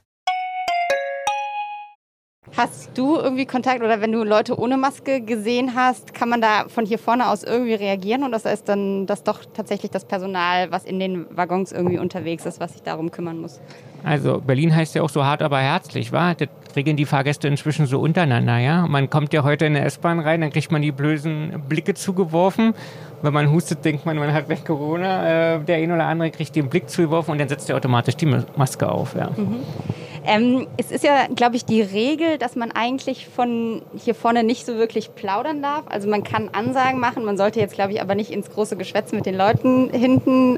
Hast du irgendwie Kontakt oder wenn du Leute ohne Maske gesehen hast, kann man da von hier vorne aus irgendwie reagieren und das ist dann das doch tatsächlich das Personal, was in den Waggons irgendwie unterwegs ist, was sich darum kümmern muss? Also Berlin heißt ja auch so hart, aber herzlich, wa? Das regeln die Fahrgäste inzwischen so untereinander, ja? Man kommt ja heute in eine S-Bahn rein, dann kriegt man die blöden Blicke zugeworfen. Wenn man hustet, denkt man hat weg Corona. Der ein oder andere kriegt den Blick zugeworfen und dann setzt er automatisch die Maske auf, ja. Es ist ja, glaube ich, die Regel, dass man eigentlich von hier vorne nicht so wirklich plaudern darf. Also man kann Ansagen machen, man sollte jetzt, glaube ich, aber nicht ins große Geschwätz mit den Leuten hinten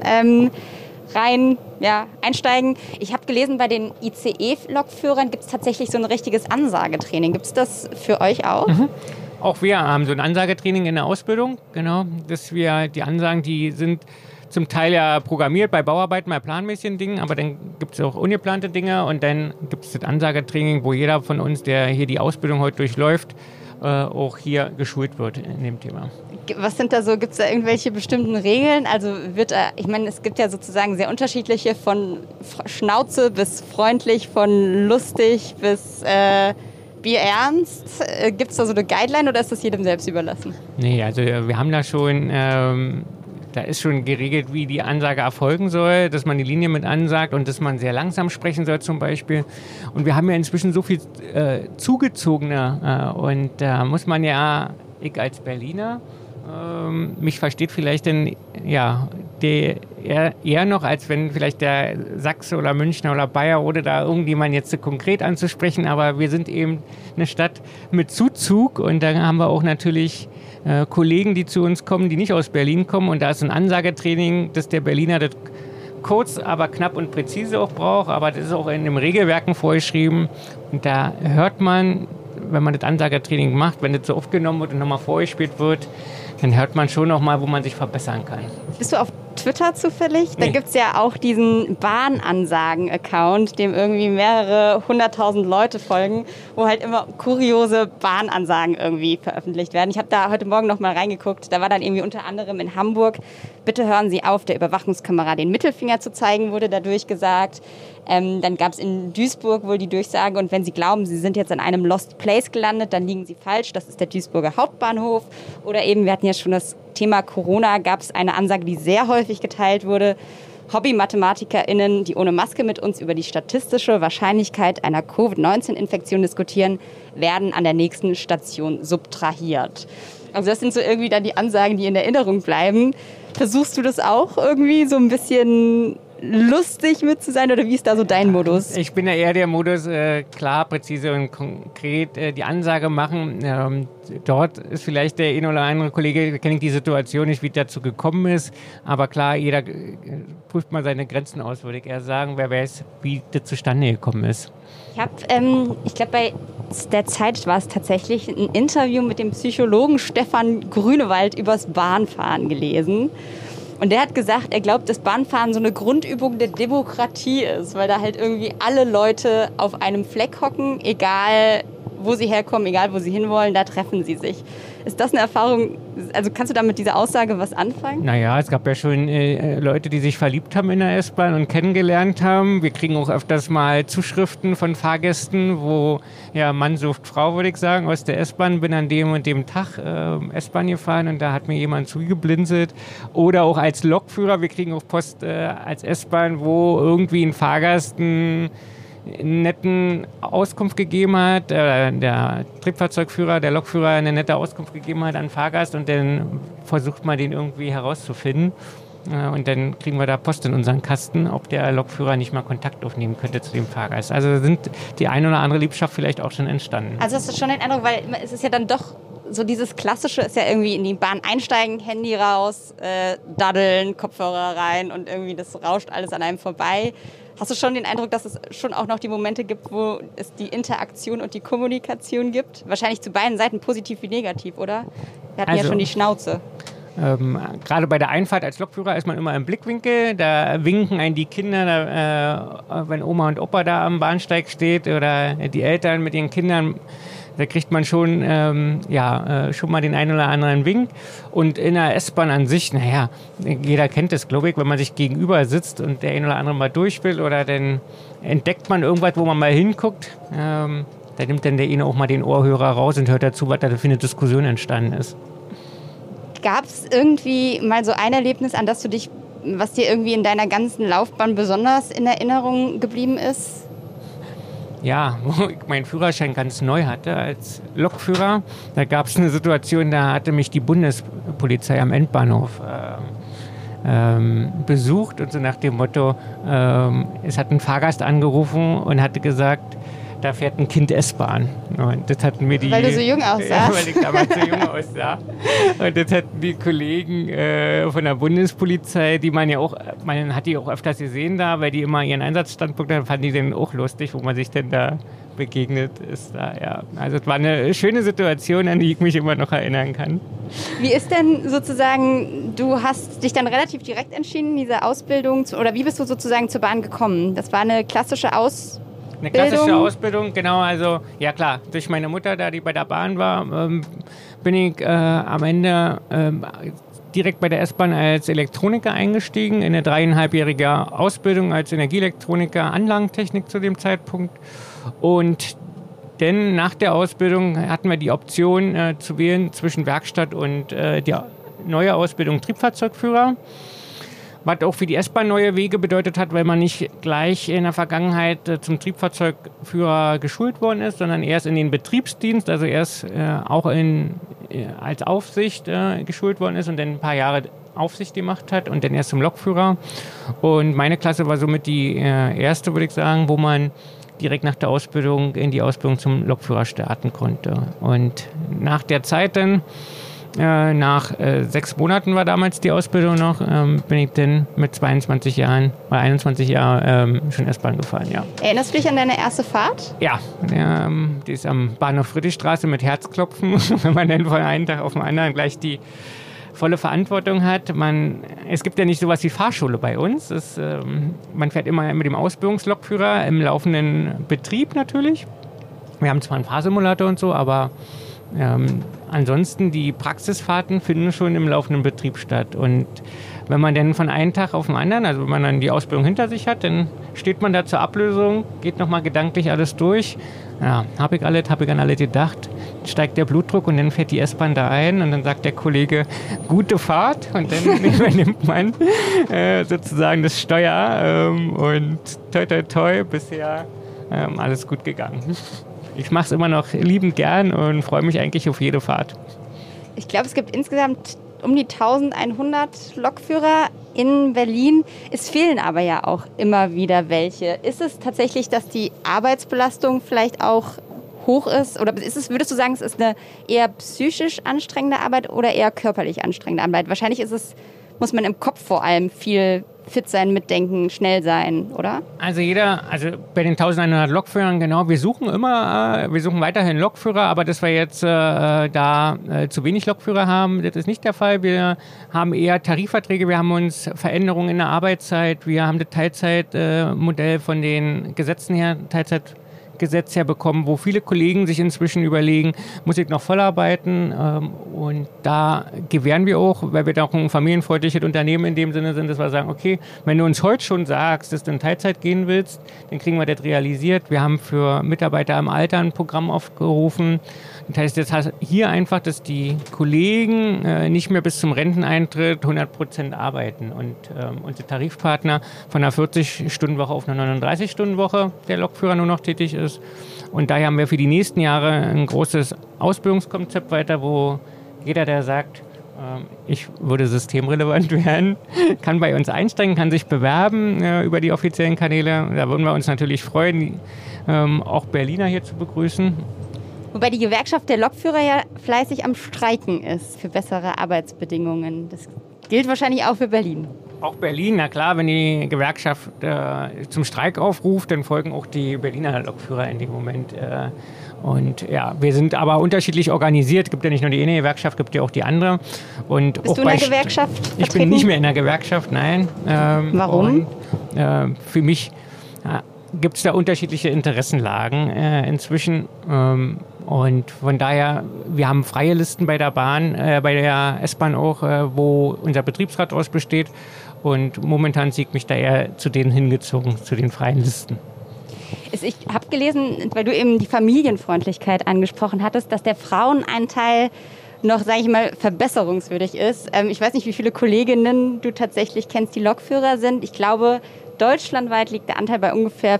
einsteigen. Ich habe gelesen, bei den ICE-Lokführern gibt es tatsächlich so ein richtiges Ansagetraining. Gibt es das für euch auch? Auch wir haben so ein Ansagetraining in der Ausbildung, genau, dass wir die Ansagen, die sind zum Teil ja programmiert bei Bauarbeiten, bei planmäßigen Dingen, aber dann gibt es auch ungeplante Dinge und dann gibt es das Ansagetraining, wo jeder von uns, der hier die Ausbildung heute durchläuft, auch hier geschult wird in dem Thema. Was sind da so, gibt es da irgendwelche bestimmten Regeln? Also ich meine, es gibt ja sozusagen sehr unterschiedliche, von Schnauze bis freundlich, von lustig bis bierernst. Gibt es da so eine Guideline oder ist das jedem selbst überlassen? Nee, also wir haben da schon, da ist schon geregelt, wie die Ansage erfolgen soll, dass man die Linie mit ansagt und dass man sehr langsam sprechen soll zum Beispiel. Und wir haben ja inzwischen so viel Zugezogene und da muss man ja, ich als Berliner, mich versteht vielleicht denn, ja, eher noch, als wenn vielleicht der Sachse oder Münchner oder Bayer oder da irgendjemand jetzt konkret anzusprechen, aber wir sind eben eine Stadt mit Zuzug und da haben wir auch natürlich Kollegen, die zu uns kommen, die nicht aus Berlin kommen und da ist ein Ansagetraining, dass der Berliner das kurz, aber knapp und präzise auch braucht, aber das ist auch in den Regelwerken vorgeschrieben und da hört man, wenn man das Ansagetraining macht, wenn das so aufgenommen wird und nochmal vorgespielt wird, dann hört man schon noch mal, wo man sich verbessern kann. Bist du auf Twitter zufällig? Da gibt es ja auch diesen Bahnansagen-Account, dem irgendwie mehrere 100.000 Leute folgen, wo halt immer kuriose Bahnansagen irgendwie veröffentlicht werden. Ich habe da heute Morgen noch mal reingeguckt. Da war dann irgendwie unter anderem in Hamburg: Bitte hören Sie auf, der Überwachungskamera den Mittelfinger zu zeigen, wurde dadurch gesagt. Dann gab es in Duisburg wohl die Durchsage: Und wenn Sie glauben, Sie sind jetzt an einem Lost Place gelandet, dann liegen Sie falsch. Das ist der Duisburger Hauptbahnhof. Oder eben, wir hatten ja schon das Thema Corona, gab es eine Ansage, die sehr häufig geteilt wurde: Hobby-MathematikerInnen, die ohne Maske mit uns über die statistische Wahrscheinlichkeit einer Covid-19-Infektion diskutieren, werden an der nächsten Station subtrahiert. Also das sind so irgendwie dann die Ansagen, die in Erinnerung bleiben. Versuchst du das auch irgendwie so ein bisschen lustig mit zu sein, oder wie ist da so dein Modus? Ich bin ja eher der Modus, klar, präzise und konkret die Ansage machen. Dort ist vielleicht der eine oder andere Kollege, kenne ich die Situation nicht, wie dazu gekommen ist, aber klar, jeder prüft mal seine Grenzen aus, würde ich eher sagen, wer weiß, wie das zustande gekommen ist. Ich glaube, bei der Zeit war es tatsächlich ein Interview mit dem Psychologen Stefan Grünewald übers Bahnfahren gelesen. Und der hat gesagt, er glaubt, dass Bahnfahren so eine Grundübung der Demokratie ist, weil da halt irgendwie alle Leute auf einem Fleck hocken, egal wo sie herkommen, egal wo sie hinwollen, da treffen sie sich. Ist das eine Erfahrung, also kannst du da mit dieser Aussage was anfangen? Naja, es gab ja schon Leute, die sich verliebt haben in der S-Bahn und kennengelernt haben. Wir kriegen auch öfters mal Zuschriften von Fahrgästen, wo, ja, Mann sucht Frau, würde ich sagen, aus der S-Bahn. Bin an dem und dem Tag S-Bahn gefahren und da hat mir jemand zugeblinzelt. Oder auch als Lokführer, wir kriegen auch Post als S-Bahn, wo irgendwie ein Fahrgast einen netten Auskunft gegeben hat, der Triebfahrzeugführer, der Lokführer eine nette Auskunft gegeben hat an Fahrgast, und dann versucht man den irgendwie herauszufinden. Und dann kriegen wir da Post in unseren Kasten, ob der Lokführer nicht mal Kontakt aufnehmen könnte zu dem Fahrgast. Also sind die eine oder andere Liebschaft vielleicht auch schon entstanden. Also hast du schon den Eindruck, weil es ist ja dann doch so dieses Klassische, ist ja irgendwie in die Bahn einsteigen, Handy raus, daddeln, Kopfhörer rein und irgendwie das rauscht alles an einem vorbei. Hast du schon den Eindruck, dass es schon auch noch die Momente gibt, wo es die Interaktion und die Kommunikation gibt? Wahrscheinlich zu beiden Seiten, positiv wie negativ, oder? Wir hatten ja schon die Schnauze. Gerade bei der Einfahrt als Lokführer ist man immer im Blickwinkel. Da winken einen die Kinder, wenn Oma und Opa da am Bahnsteig steht, oder die Eltern mit ihren Kindern. Da kriegt man schon, schon mal den einen oder anderen Wink. Und in der S-Bahn an sich, naja, jeder kennt das, glaube ich, wenn man sich gegenüber sitzt und der eine oder andere mal durch will, oder dann entdeckt man irgendwas, wo man mal hinguckt. Da nimmt dann der eine auch mal den Ohrhörer raus und hört dazu, was da für eine Diskussion entstanden ist. Gab es irgendwie mal so ein Erlebnis, an das du dich, was dir irgendwie in deiner ganzen Laufbahn besonders in Erinnerung geblieben ist? Ja, wo ich meinen Führerschein ganz neu hatte als Lokführer, da gab es eine Situation, da hatte mich die Bundespolizei am Endbahnhof besucht, und so nach dem Motto, es hat ein Fahrgast angerufen und hatte gesagt, da fährt ein Kind S-Bahn. Und das hatten mir die... Weil du so jung aussahst. Ja, weil ich damals so jung aussah. Und das hatten die Kollegen von der Bundespolizei, man hat die auch öfters gesehen da, weil die immer ihren Einsatzstandpunkt hatten, fanden die dann auch lustig, wo man sich denn da begegnet ist. Da, ja. Also es war eine schöne Situation, an die ich mich immer noch erinnern kann. Wie ist denn sozusagen, du hast dich dann relativ direkt entschieden, diese Ausbildung, oder wie bist du sozusagen zur Bahn gekommen? Das war eine klassische Ausbildung? Eine klassische Ausbildung, genau, also ja klar, durch meine Mutter, da die bei der Bahn war, bin ich am Ende direkt bei der S-Bahn als Elektroniker eingestiegen, in eine 3,5-jährige Ausbildung als Energieelektroniker, Anlagentechnik zu dem Zeitpunkt. Und dann nach der Ausbildung hatten wir die Option zu wählen zwischen Werkstatt und die neue Ausbildung Triebfahrzeugführer. Was auch für die S-Bahn neue Wege bedeutet hat, weil man nicht gleich in der Vergangenheit zum Triebfahrzeugführer geschult worden ist, sondern erst in den Betriebsdienst, also erst auch als Aufsicht geschult worden ist und dann ein paar Jahre Aufsicht gemacht hat und dann erst zum Lokführer. Und meine Klasse war somit die erste, würde ich sagen, wo man direkt nach der Ausbildung in die Ausbildung zum Lokführer starten konnte. Und nach der Zeit dann, nach 6 Monaten war damals die Ausbildung noch, bin ich dann mit 22 Jahren oder 21 Jahren schon S-Bahn gefahren, ja. Erinnerst du dich an deine erste Fahrt? Ja, die ist am Bahnhof Friedrichstraße mit Herzklopfen, wenn man dann von einem Tag auf den anderen gleich die volle Verantwortung hat. Es gibt ja nicht sowas wie Fahrschule bei uns. Man fährt immer mit dem Ausbildungslokführer im laufenden Betrieb natürlich. Wir haben zwar einen Fahrsimulator und so, aber ansonsten die Praxisfahrten finden schon im laufenden Betrieb statt. Und wenn man dann von einem Tag auf den anderen, also wenn man dann die Ausbildung hinter sich hat, dann steht man da zur Ablösung, geht nochmal gedanklich alles durch. Ja, habe ich an alles gedacht, steigt der Blutdruck und dann fährt die S-Bahn da ein und dann sagt der Kollege, gute Fahrt und dann übernimmt man sozusagen das Steuer und toi toi toi, bisher alles gut gegangen. Ich mache es immer noch liebend gern und freue mich eigentlich auf jede Fahrt. Ich glaube, es gibt insgesamt um die 1100 Lokführer in Berlin. Es fehlen aber ja auch immer wieder welche. Ist es tatsächlich, dass die Arbeitsbelastung vielleicht auch hoch ist? Oder würdest du sagen, es ist eine eher psychisch anstrengende Arbeit oder eher körperlich anstrengende Arbeit? Wahrscheinlich muss man im Kopf vor allem viel fit sein, mitdenken, schnell sein, oder? Also bei den 1100 Lokführern, genau, wir suchen weiterhin Lokführer, aber dass wir jetzt zu wenig Lokführer haben, das ist nicht der Fall. Wir haben eher Tarifverträge, wir haben uns Veränderungen in der Arbeitszeit, wir haben das Teilzeitmodell von den Gesetzen her, Teilzeitgesetz herbekommen, wo viele Kollegen sich inzwischen überlegen, muss ich noch voll arbeiten? Und da gewähren wir auch, weil wir da auch ein familienfreundliches Unternehmen in dem Sinne sind, dass wir sagen, okay, wenn du uns heute schon sagst, dass du in Teilzeit gehen willst, dann kriegen wir das realisiert. Wir haben für Mitarbeiter im Alter ein Programm aufgerufen. Das heißt, jetzt hast hier einfach, dass die Kollegen nicht mehr bis zum Renteneintritt 100% arbeiten und unsere Tarifpartner von einer 40-Stunden-Woche auf eine 39-Stunden-Woche der Lokführer nur noch tätig ist. Und daher haben wir für die nächsten Jahre ein großes Ausbildungskonzept weiter, wo jeder, der sagt, ich würde systemrelevant werden, kann bei uns einsteigen, kann sich bewerben über die offiziellen Kanäle. Da würden wir uns natürlich freuen, auch Berliner hier zu begrüßen. Wobei die Gewerkschaft der Lokführer ja fleißig am Streiken ist für bessere Arbeitsbedingungen. Das gilt wahrscheinlich auch für Berlin. Auch Berlin, na klar, wenn die Gewerkschaft zum Streik aufruft, dann folgen auch die Berliner Lokführer in dem Moment. Und ja, wir sind aber unterschiedlich organisiert. Es gibt ja nicht nur die eine Gewerkschaft, es gibt ja auch die andere. Und bist du in der Gewerkschaft vertreten? Ich bin nicht mehr in der Gewerkschaft, nein. Warum? Und, für mich gibt es da unterschiedliche Interessenlagen inzwischen. Und von daher, wir haben freie Listen bei der Bahn, bei der S-Bahn auch, wo unser Betriebsrat aus besteht. Und momentan sieht mich da eher zu denen hingezogen, zu den freien Listen. Ich habe gelesen, weil du eben die Familienfreundlichkeit angesprochen hattest, dass der Frauenanteil noch, sage ich mal, verbesserungswürdig ist. Ich weiß nicht, wie viele Kolleginnen du tatsächlich kennst, die Lokführer sind. Ich glaube, deutschlandweit liegt der Anteil bei ungefähr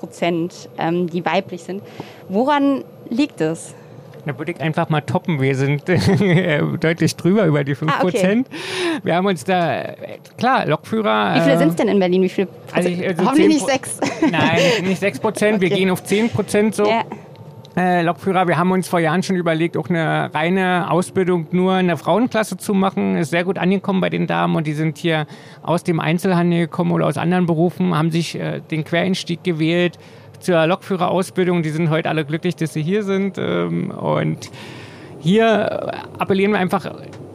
5%, die weiblich sind. Woran liegt es? Da würde ich einfach mal toppen. Wir sind deutlich drüber, über die 5%. Okay. Wir haben uns da, klar, Lokführer. Wie viele sind es denn in Berlin? Wie viele Prozent? Also hoffentlich nicht 6. Nein, nicht 6%. Okay. Wir gehen auf 10% so. Ja. Lokführer, wir haben uns vor Jahren schon überlegt, auch eine reine Ausbildung nur in der Frauenklasse zu machen. Ist sehr gut angekommen bei den Damen und die sind hier aus dem Einzelhandel gekommen oder aus anderen Berufen, haben sich den Quereinstieg gewählt zur Lokführerausbildung. Die sind heute alle glücklich, dass sie hier sind. Und hier appellieren wir einfach,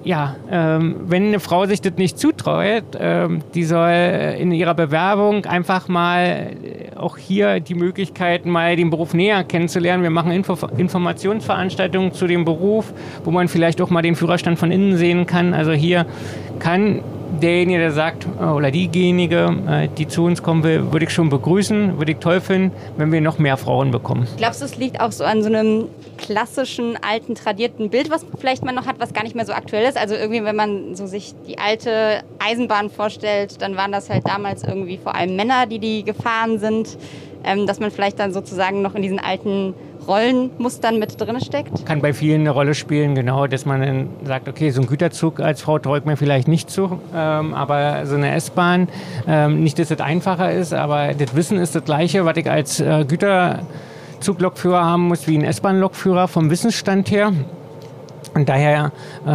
wenn eine Frau sich das nicht zutraut, die soll in ihrer Bewerbung einfach mal auch hier die Möglichkeit, mal den Beruf näher kennenzulernen. Wir machen Informationsveranstaltungen zu dem Beruf, wo man vielleicht auch mal den Führerstand von innen sehen kann. Also hier kann derjenige, der sagt, oder diejenige, die zu uns kommen will, würde ich schon begrüßen, würde ich toll finden, wenn wir noch mehr Frauen bekommen. Glaubst du, es liegt auch so an so einem klassischen, alten, tradierten Bild, was vielleicht man noch hat, was gar nicht mehr so aktuell ist? Also irgendwie, wenn man so sich die alte Eisenbahn vorstellt, dann waren das halt damals irgendwie vor allem Männer, die gefahren sind, dass man vielleicht dann sozusagen noch in diesen alten Rollenmustern mit drin steckt? Kann bei vielen eine Rolle spielen, genau, dass man dann sagt, okay, so ein Güterzug als Frau traut mir vielleicht nicht zu, aber so eine S-Bahn, nicht, dass es einfacher ist, aber das Wissen ist das Gleiche, was ich als Güterzuglokführer haben muss, wie ein S-Bahn-Lokführer vom Wissensstand her. Und daher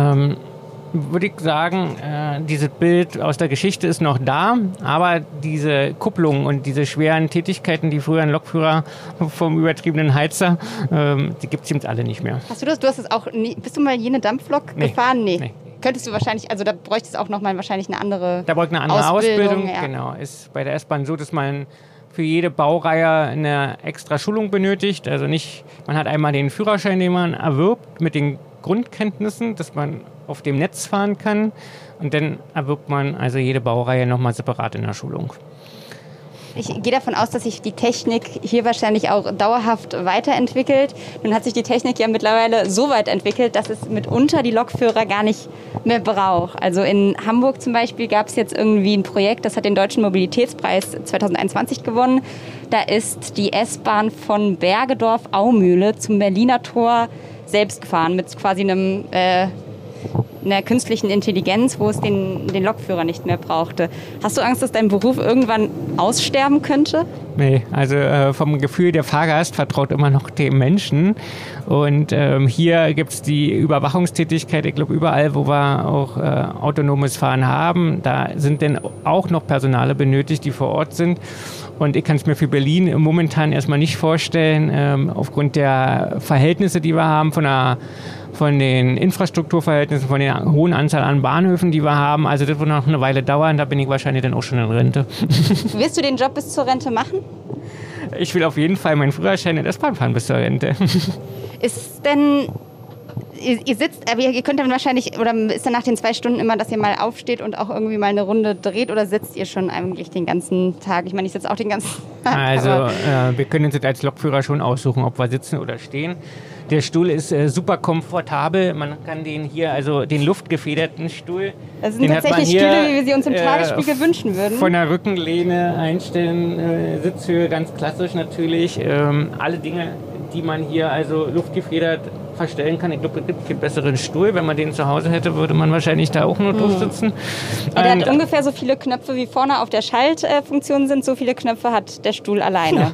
würde ich sagen, dieses Bild aus der Geschichte ist noch da, aber diese Kupplung und diese schweren Tätigkeiten, die früher ein Lokführer vom übertriebenen Heizer, die gibt es jetzt alle nicht mehr. Hast du das? Du hast es auch nie, bist du mal jene Dampflok gefahren? Nee. könntest du wahrscheinlich, also da bräuchte es auch nochmal wahrscheinlich eine andere Da bräuchte eine andere Ausbildung. Ja. Genau, ist bei der S-Bahn so, dass man für jede Baureihe eine extra Schulung benötigt. Also nicht, man hat einmal den Führerschein, den man erwirbt mit den Grundkenntnissen, dass man auf dem Netz fahren kann. Und dann erwirbt man also jede Baureihe nochmal separat in der Schulung. Ich gehe davon aus, dass sich die Technik hier wahrscheinlich auch dauerhaft weiterentwickelt. Nun hat sich die Technik ja mittlerweile so weit entwickelt, dass es mitunter die Lokführer gar nicht mehr braucht. Also in Hamburg zum Beispiel gab es jetzt irgendwie ein Projekt, das hat den Deutschen Mobilitätspreis 2021 gewonnen. Da ist die S-Bahn von Bergedorf-Aumühle zum Berliner Tor selbst gefahren mit quasi einer künstlichen Intelligenz, wo es den Lokführer nicht mehr brauchte. Hast du Angst, dass dein Beruf irgendwann aussterben könnte? Nee, also vom Gefühl, der Fahrgast vertraut immer noch dem Menschen. Und hier gibt es die Überwachungstätigkeit, ich glaube überall, wo wir auch autonomes Fahren haben, da sind dann auch noch Personale benötigt, die vor Ort sind. Und ich kann es mir für Berlin momentan erstmal nicht vorstellen, aufgrund der Verhältnisse, die wir haben, von den Infrastrukturverhältnissen, von der hohen Anzahl an Bahnhöfen, die wir haben. Also das wird noch eine Weile dauern, da bin ich wahrscheinlich dann auch schon in Rente. Wirst du den Job bis zur Rente machen? Ich will auf jeden Fall meinen Führerschein in der S-Bahn fahren bis zur Rente. Ist denn, ihr sitzt, aber ihr könnt dann wahrscheinlich, oder ist dann nach den 2 Stunden immer, dass ihr mal aufsteht und auch irgendwie mal eine Runde dreht, oder sitzt ihr schon eigentlich den ganzen Tag? Ich meine, ich sitze auch den ganzen Tag. Also wir können uns jetzt als Lokführer schon aussuchen, ob wir sitzen oder stehen. Der Stuhl ist super komfortabel. Man kann den hier, also den luftgefederten Stuhl. Das sind tatsächlich Stühle, wie wir sie uns im Tagesspiegel wünschen würden. Von der Rückenlehne einstellen, Sitzhöhe ganz klassisch natürlich. Alle Dinge, die man hier also luftgefedert verstellen kann. Ich glaube, es gibt keinen besseren Stuhl. Wenn man den zu Hause hätte, würde man wahrscheinlich da auch nur drauf sitzen. Ja, der hat ungefähr so viele Knöpfe, wie vorne auf der Schaltfunktion sind. So viele Knöpfe hat der Stuhl alleine.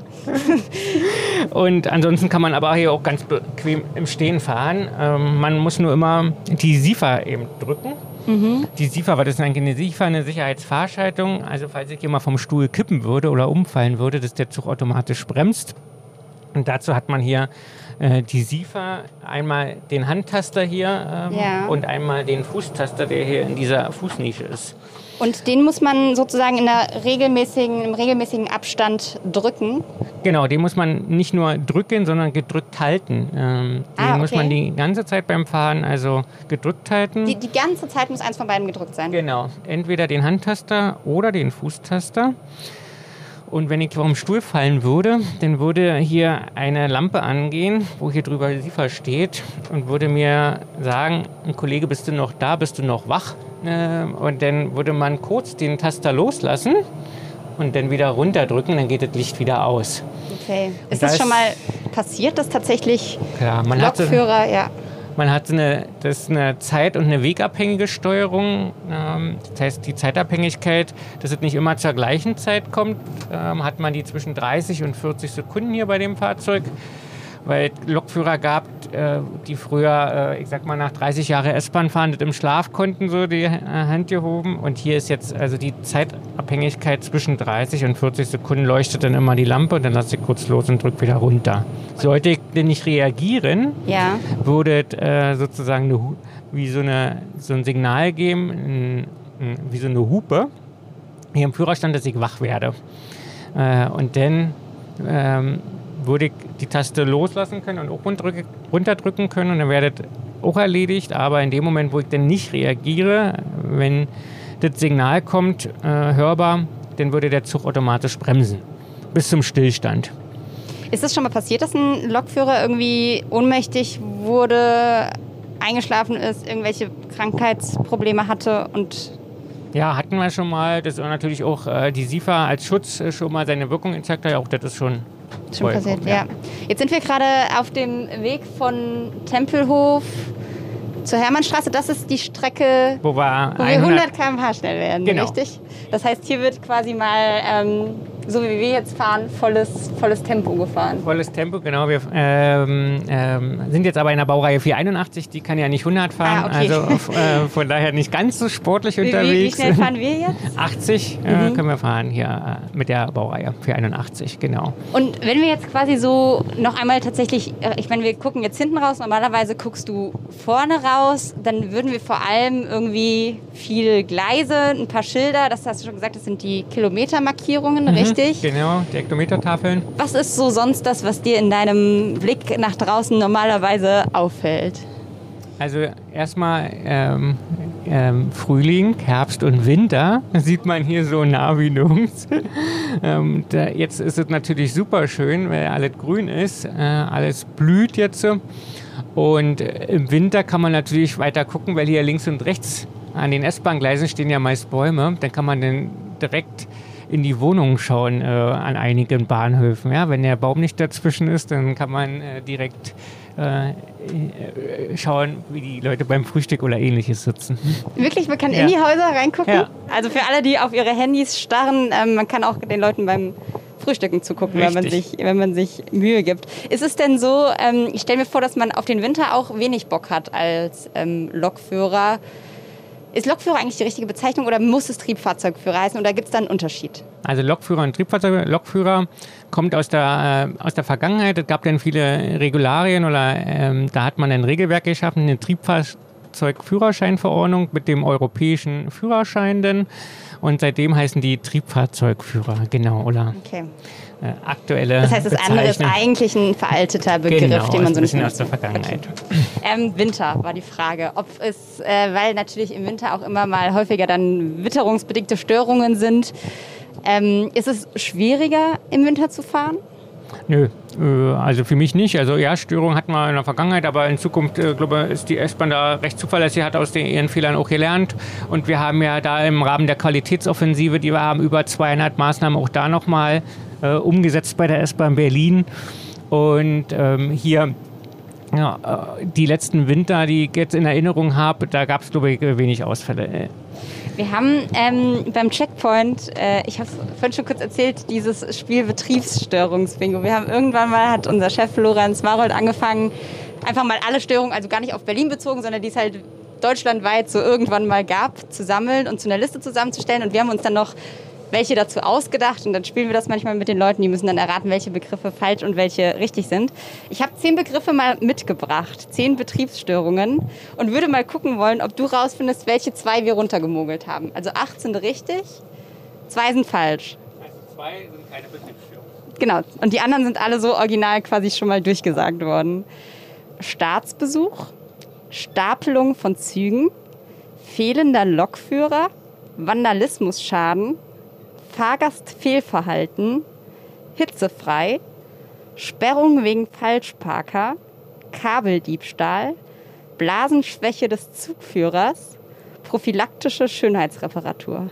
Und ansonsten kann man aber hier auch ganz bequem im Stehen fahren. Man muss nur immer die SIFA eben drücken. Die SIFA, was ist eigentlich eine SIFA? Eine Sicherheitsfahrschaltung. Also falls ich hier mal vom Stuhl kippen würde oder umfallen würde, dass der Zug automatisch bremst. Und dazu hat man hier die SIFA, einmal den Handtaster hier und einmal den Fußtaster, der hier in dieser Fußnische ist. Und den muss man sozusagen im regelmäßigen Abstand drücken? Genau, den muss man nicht nur drücken, sondern gedrückt halten. Den muss man die ganze Zeit beim Fahren also gedrückt halten. Die ganze Zeit muss eins von beiden gedrückt sein? Genau, entweder den Handtaster oder den Fußtaster. Und wenn ich vom Stuhl fallen würde, dann würde hier eine Lampe angehen, wo hier drüber SIFA steht und würde mir sagen, Kollege, bist du noch da, bist du noch wach? Und dann würde man kurz den Taster loslassen und dann wieder runterdrücken, dann geht das Licht wieder aus. Okay. Ist das schon mal passiert, dass tatsächlich Lokführer, Man hat das ist eine zeit- und eine wegabhängige Steuerung. Das heißt, die Zeitabhängigkeit, dass es nicht immer zur gleichen Zeit kommt, hat man die zwischen 30 und 40 Sekunden hier bei dem Fahrzeug. Weil es Lokführer gab, die früher, ich sag mal, nach 30 Jahren S-Bahn fahren, das im Schlaf konnten, so die Hand gehoben. Und hier ist jetzt also die Zeitabhängigkeit zwischen 30 und 40 Sekunden, leuchtet dann immer die Lampe und dann lasse ich kurz los und drücke wieder runter. Sollte ich denn nicht reagieren, würde es sozusagen wie so ein Signal geben, wie so eine Hupe, hier im Führerstand, dass ich wach werde. Und dann würde ich die Taste loslassen können und auch runterdrücken können und dann wäre das auch erledigt. Aber in dem Moment, wo ich dann nicht reagiere, wenn das Signal kommt, hörbar, dann würde der Zug automatisch bremsen. Bis zum Stillstand. Ist es schon mal passiert, dass ein Lokführer irgendwie ohnmächtig wurde, eingeschlafen ist, irgendwelche Krankheitsprobleme hatte und... Ja, hatten wir schon mal. Das ist natürlich auch die SIFA als Schutz schon mal seine Wirkung gezeigt hat. Auch das ist schon passiert, ja. Jetzt sind wir gerade auf dem Weg von Tempelhof zur Hermannstraße. Das ist die Strecke, wo wir 100 km/h schnell werden, richtig? Das heißt, hier wird quasi mal so wie wir jetzt fahren, volles Tempo gefahren. Volles Tempo, genau. Wir sind jetzt aber in der Baureihe 481, die kann ja nicht 100 fahren, okay. Also von daher nicht ganz so sportlich unterwegs. Wie schnell fahren wir jetzt? 80 können wir fahren hier mit der Baureihe 481, genau. Und wenn wir jetzt quasi so noch einmal tatsächlich, ich meine, wir gucken jetzt hinten raus, normalerweise guckst du vorne raus, dann würden wir vor allem irgendwie viel Gleise, ein paar Schilder, das hast du schon gesagt, das sind die Kilometermarkierungen, richtig? Genau, die Hektometertafeln. Was ist so sonst das, was dir in deinem Blick nach draußen normalerweise auffällt? Also erstmal Frühling, Herbst und Winter sieht man hier so nah wie nirgends. Jetzt ist es natürlich super schön, weil alles grün ist, alles blüht jetzt. Und im Winter kann man natürlich weiter gucken, weil hier links und rechts an den S-Bahn-Gleisen stehen ja meist Bäume. Dann kann man dann direkt in die Wohnungen schauen an einigen Bahnhöfen. Ja? Wenn der Baum nicht dazwischen ist, dann kann man direkt schauen, wie die Leute beim Frühstück oder Ähnliches sitzen. Wirklich? Man kann in die Häuser reingucken? Ja. Also für alle, die auf ihre Handys starren, man kann auch den Leuten beim Frühstücken zugucken, wenn man sich Mühe gibt. Ist es denn so, ich stelle mir vor, dass man auf den Winter auch wenig Bock hat als Lokführer. Ist Lokführer eigentlich die richtige Bezeichnung oder muss es Triebfahrzeugführer heißen oder gibt es da einen Unterschied? Also Lokführer und Triebfahrzeug. Lokführer kommt aus der Vergangenheit. Es gab dann viele Regularien oder da hat man ein Regelwerk geschaffen, eine Triebfahrzeugführerscheinverordnung mit dem europäischen Führerschein denn. Und seitdem heißen die Triebfahrzeugführer, genau, oder? Okay. Aktuelle Das heißt, das andere ist eigentlich ein veralteter Begriff, genau, den man so ein nicht bisschen mehr aus der Vergangenheit. Okay. Winter war die Frage, ob es, weil natürlich im Winter auch immer mal häufiger dann witterungsbedingte Störungen sind. Ist es schwieriger, im Winter zu fahren? Nö, also für mich nicht. Also ja, Störungen hatten wir in der Vergangenheit, aber in Zukunft, glaube ich, ist die S-Bahn da recht zuverlässig, hat aus ihren Fehlern auch gelernt. Und wir haben ja da im Rahmen der Qualitätsoffensive, die wir haben, über 200 Maßnahmen auch da nochmal umgesetzt bei der S-Bahn Berlin. Und hier die letzten Winter, die ich jetzt in Erinnerung habe, da gab es, glaube ich, wenig Ausfälle. Wir haben beim Checkpoint, ich habe es vorhin schon kurz erzählt, dieses Spiel Betriebsstörungsbingo. Wir haben irgendwann mal, hat unser Chef Lorenz Marold angefangen, einfach mal alle Störungen, also gar nicht auf Berlin bezogen, sondern die es halt deutschlandweit so irgendwann mal gab, zu sammeln und zu einer Liste zusammenzustellen. Und wir haben uns dann noch welche dazu ausgedacht und dann spielen wir das manchmal mit den Leuten, die müssen dann erraten, welche Begriffe falsch und welche richtig sind. Ich habe 10 Begriffe mal mitgebracht, 10 Betriebsstörungen und würde mal gucken wollen, ob du rausfindest, welche 2 wir runtergemogelt haben. Also 8 sind richtig, 2 sind falsch. Also 2 sind keine Betriebsstörungen. Genau, und die anderen sind alle so original quasi schon mal durchgesagt worden. Staatsbesuch, Stapelung von Zügen, fehlender Lokführer, Vandalismusschaden, Fahrgastfehlverhalten, hitzefrei, Sperrung wegen Falschparker, Kabeldiebstahl, Blasenschwäche des Zugführers, prophylaktische Schönheitsreparatur.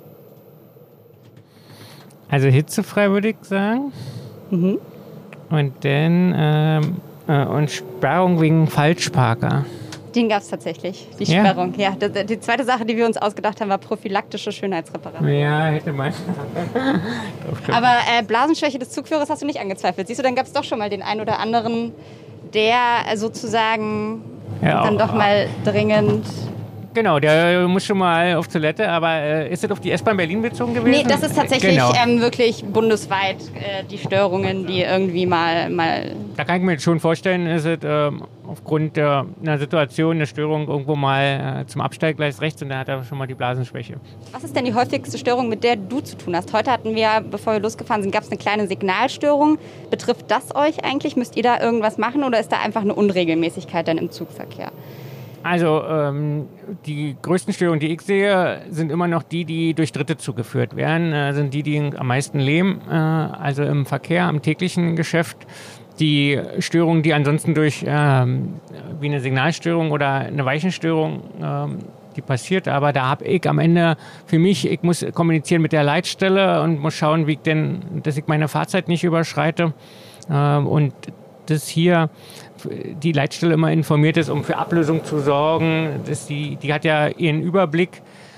Also hitzefrei würde ich sagen. Mhm. Und dann und Sperrung wegen Falschparker. Den gab es tatsächlich, die Sperrung. Ja, die zweite Sache, die wir uns ausgedacht haben, war prophylaktische Schönheitsreparatur. Ja, hätte man. Aber Blasenschwäche des Zugführers hast du nicht angezweifelt. Siehst du, dann gab es doch schon mal den einen oder anderen, der sozusagen dann doch mal dringend... Genau, der muss schon mal auf Toilette, aber ist das auf die S-Bahn Berlin bezogen gewesen? Nee, das ist tatsächlich wirklich bundesweit die Störungen, die irgendwie mal... Da kann ich mir jetzt schon vorstellen, ist es aufgrund einer Situation, eine Störung irgendwo mal zum Abstellgleis rechts und da hat er schon mal die Blasenschwäche. Was ist denn die häufigste Störung, mit der du zu tun hast? Heute hatten wir, bevor wir losgefahren sind, gab es eine kleine Signalstörung. Betrifft das euch eigentlich? Müsst ihr da irgendwas machen oder ist da einfach eine Unregelmäßigkeit dann im Zugverkehr? Also die größten Störungen, die ich sehe, sind immer noch die durch Dritte zugeführt werden, sind die am meisten leben, also im Verkehr, am täglichen Geschäft. Die Störungen, die ansonsten durch wie eine Signalstörung oder eine Weichenstörung, die passiert, aber da habe ich am Ende für mich, ich muss kommunizieren mit der Leitstelle und muss schauen, dass ich meine Fahrzeit nicht überschreite und dass hier die Leitstelle immer informiert ist, um für Ablösung zu sorgen. Die hat ja ihren Überblick,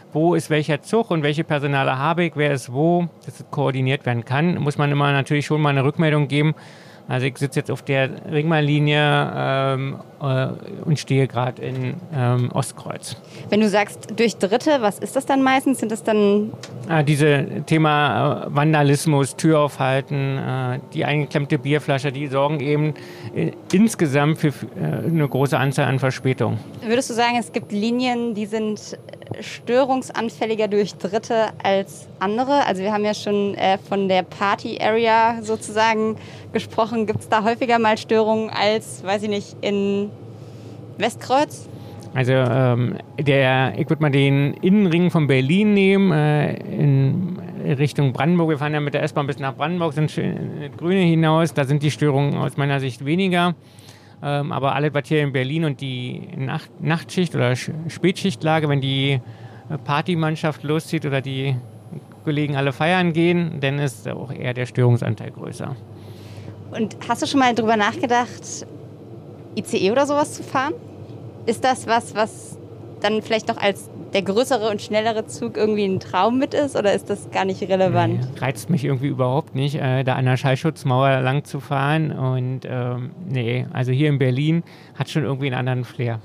wo ist welcher Zug und welche Personale habe ich, wer ist wo, dass es koordiniert werden kann, muss man immer natürlich schon mal eine Rückmeldung geben. Also ich sitze jetzt auf der Ringbahnlinie und stehe gerade in Ostkreuz. Wenn du sagst durch Dritte, was ist das dann meistens? Sind das dann... Diese Thema Vandalismus, Tür aufhalten, die eingeklemmte Bierflasche, die sorgen eben insgesamt für eine große Anzahl an Verspätungen. Würdest du sagen, es gibt Linien, die sind störungsanfälliger durch Dritte als andere? Also wir haben ja schon von der Party-Area sozusagen gesprochen. Gibt es da häufiger mal Störungen als, weiß ich nicht, in Westkreuz? Also ich würde mal den Innenring von Berlin nehmen, in Richtung Brandenburg. Wir fahren ja mit der S-Bahn bis nach Brandenburg, sind in Grüne hinaus. Da sind die Störungen aus meiner Sicht weniger. Aber alles, was hier in Berlin und die Nachtschicht oder Spätschichtlage, wenn die Partymannschaft loszieht oder die Kollegen alle feiern gehen, dann ist auch eher der Störungsanteil größer. Und hast du schon mal drüber nachgedacht, ICE oder sowas zu fahren? Ist das was dann vielleicht noch als der größere und schnellere Zug irgendwie ein Traum mit ist oder ist das gar nicht relevant? Nee, reizt mich irgendwie überhaupt nicht, da an der Schallschutzmauer lang zu fahren. Und also hier in Berlin hat schon irgendwie einen anderen Flair.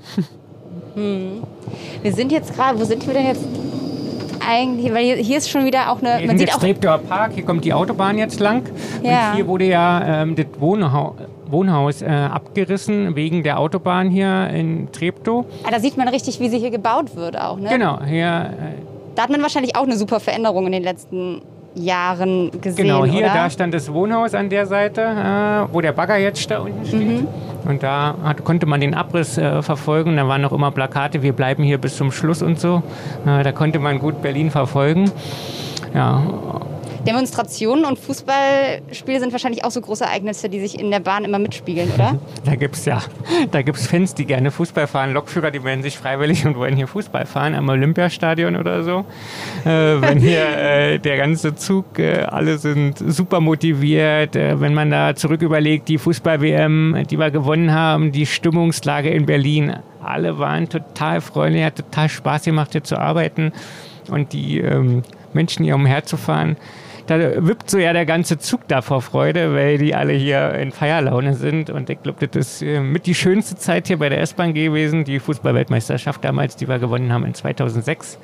Wir sind jetzt gerade, wo sind wir denn jetzt eigentlich? Weil hier ist schon wieder auch eine... Man sieht auch Treptower Park, hier kommt die Autobahn jetzt lang. Ja. Und hier wurde ja das Wohnhaus abgerissen wegen der Autobahn hier in Treptow. Da sieht man richtig, wie sie hier gebaut wird auch, ne? Genau, hier... Da hat man wahrscheinlich auch eine super Veränderung in den letzten Jahren gesehen, genau, hier, oder? Da stand das Wohnhaus an der Seite, wo der Bagger jetzt da unten steht. Und da konnte man den Abriss verfolgen. Da waren noch immer Plakate, wir bleiben hier bis zum Schluss und so. Da konnte man gut Berlin verfolgen. Ja. Demonstrationen und Fußballspiele sind wahrscheinlich auch so große Ereignisse, die sich in der Bahn immer mitspiegeln, oder? Da gibt's Fans, die gerne Fußball fahren, Lokführer, die melden sich freiwillig und wollen hier Fußball fahren, am Olympiastadion oder so. Wenn hier der ganze Zug, alle sind super motiviert, wenn man da zurück überlegt, die Fußball-WM, die wir gewonnen haben, die Stimmungslage in Berlin, alle waren total freundlich, hat total Spaß gemacht, hier zu arbeiten und die Menschen hier umherzufahren. Da wippt so ja der ganze Zug da vor Freude, weil die alle hier in Feierlaune sind. Und ich glaube, das ist mit die schönste Zeit hier bei der S-Bahn gewesen. Die Fußball-Weltmeisterschaft damals, die wir gewonnen haben in 2006.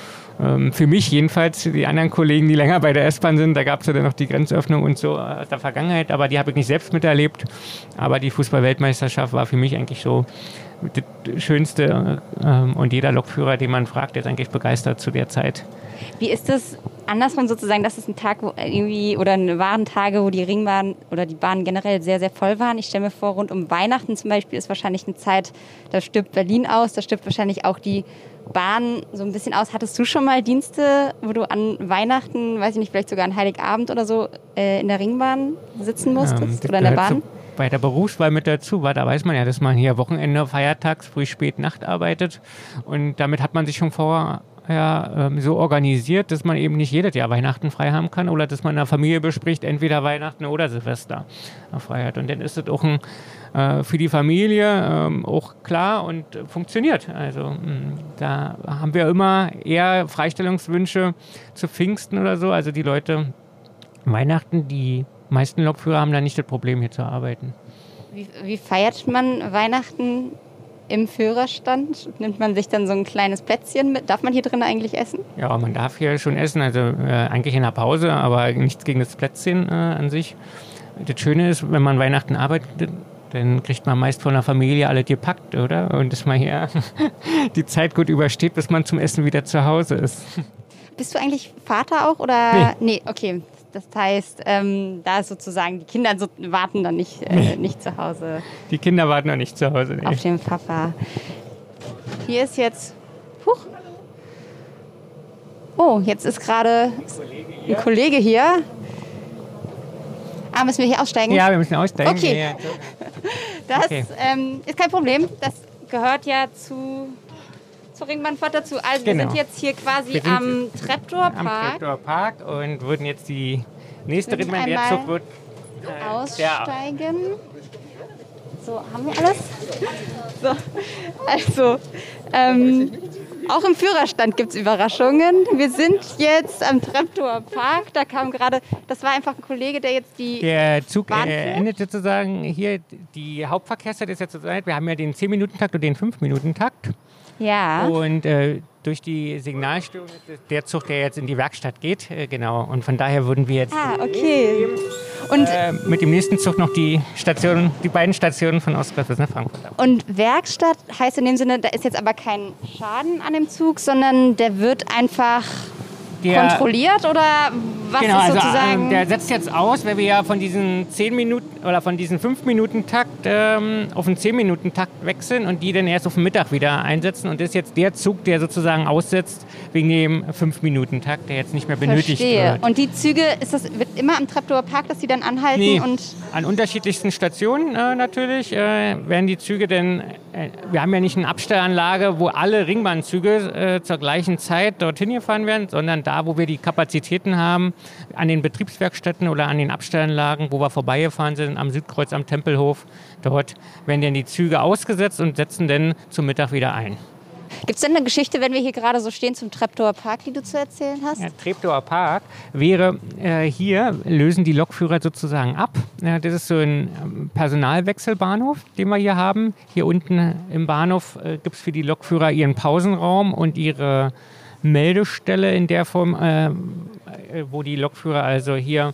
Für mich jedenfalls, die anderen Kollegen, die länger bei der S-Bahn sind, da gab es ja dann noch die Grenzöffnung und so aus der Vergangenheit. Aber die habe ich nicht selbst miterlebt. Aber die Fußball-Weltmeisterschaft war für mich eigentlich so das Schönste. Und jeder Lokführer, den man fragt, ist eigentlich begeistert zu der Zeit. Wie ist das andersrum sozusagen, dass es ein Tag waren Tage, wo die Ringbahn oder die Bahnen generell sehr, sehr voll waren? Ich stelle mir vor, rund um Weihnachten zum Beispiel ist wahrscheinlich eine Zeit, da stirbt Berlin aus, da stirbt wahrscheinlich auch die Bahn so ein bisschen aus. Hattest du schon mal Dienste, wo du an Weihnachten, weiß ich nicht, vielleicht sogar an Heiligabend oder so in der Ringbahn sitzen musstest oder in der Bahn? Bei der Berufswahl mit dazu war, da weiß man ja, dass man hier Wochenende, feiertags, früh, spät, Nacht arbeitet und damit hat man sich schon vorher so organisiert, dass man eben nicht jedes Jahr Weihnachten frei haben kann oder dass man in der Familie bespricht, entweder Weihnachten oder Silvester frei hat. Und dann ist es auch für die Familie auch klar und funktioniert. Also da haben wir immer eher Freistellungswünsche zu Pfingsten oder so. Also die Leute Weihnachten, die meisten Lokführer haben da nicht das Problem, hier zu arbeiten. Wie feiert man Weihnachten im Führerstand? Nimmt man sich dann so ein kleines Plätzchen mit? Darf man hier drin eigentlich essen? Ja, man darf hier schon essen, also eigentlich in der Pause, aber nichts gegen das Plätzchen an sich. Das Schöne ist, wenn man Weihnachten arbeitet, dann kriegt man meist von der Familie alles gepackt, oder? Und dass man hier die Zeit gut übersteht, bis man zum Essen wieder zu Hause ist. Bist du eigentlich Vater auch? Oder? Nee, okay. Das heißt, da ist sozusagen, die Kinder warten dann nicht zu Hause. Die Kinder warten noch nicht zu Hause. Nee. Auf den Papa. Hier ist jetzt... Oh, jetzt ist gerade ein Kollege hier. Müssen wir hier aussteigen? Ja, wir müssen aussteigen. Okay. Ja. Das ist kein Problem. Das gehört ja zur Ringbahnfahrt dazu. Also wir sind jetzt hier quasi am Treptower Park. Am Treptower Park und würden jetzt die nächste Ringbahn, der Zug wird aussteigen. So, haben wir alles? So, also Auch im Führerstand gibt es Überraschungen. Wir sind jetzt am Treptower Park. Da kam gerade, das war einfach ein Kollege, der jetzt Der Zug Bahn endet sozusagen hier. Die Hauptverkehrszeit ist jetzt zurzeit. Wir haben ja den 10-Minuten-Takt und den 5-Minuten-Takt. Ja. Und durch die Signalstörung ist der Zug, der jetzt in die Werkstatt geht. Genau. Und von daher würden wir jetzt Okay. Und mit dem nächsten Zug noch die beiden Stationen von Oskar bis nach Frankfurt haben. Und Werkstatt heißt in dem Sinne, da ist jetzt aber kein Schaden an dem Zug, sondern der wird einfach kontrolliert oder was genau, ist sozusagen? Also, der setzt jetzt aus, weil wir ja von diesen 10 Minuten oder von diesen 5-Minuten-Takt auf einen 10-Minuten-Takt wechseln und die dann erst auf den Mittag wieder einsetzen. Und das ist jetzt der Zug, der sozusagen aussetzt wegen dem 5-Minuten-Takt, der jetzt nicht mehr benötigt wird. Und die Züge, wird immer am Treptower Park, dass die dann anhalten? Nee, und an unterschiedlichsten Stationen natürlich werden die Züge denn, wir haben ja nicht eine Abstellanlage, wo alle Ringbahnzüge zur gleichen Zeit dorthin gefahren werden, sondern da, wo wir die Kapazitäten haben, an den Betriebswerkstätten oder an den Abstellanlagen, wo wir vorbeigefahren sind, am Südkreuz, am Tempelhof, dort werden dann die Züge ausgesetzt und setzen dann zum Mittag wieder ein. Gibt es denn eine Geschichte, wenn wir hier gerade so stehen zum Treptower Park, die du zu erzählen hast? Ja, Treptower Park wäre, hier lösen die Lokführer sozusagen ab. Ja, das ist so ein Personalwechselbahnhof, den wir hier haben. Hier unten im Bahnhof gibt es für die Lokführer ihren Pausenraum und ihre Meldestelle in der Form, wo die Lokführer also hier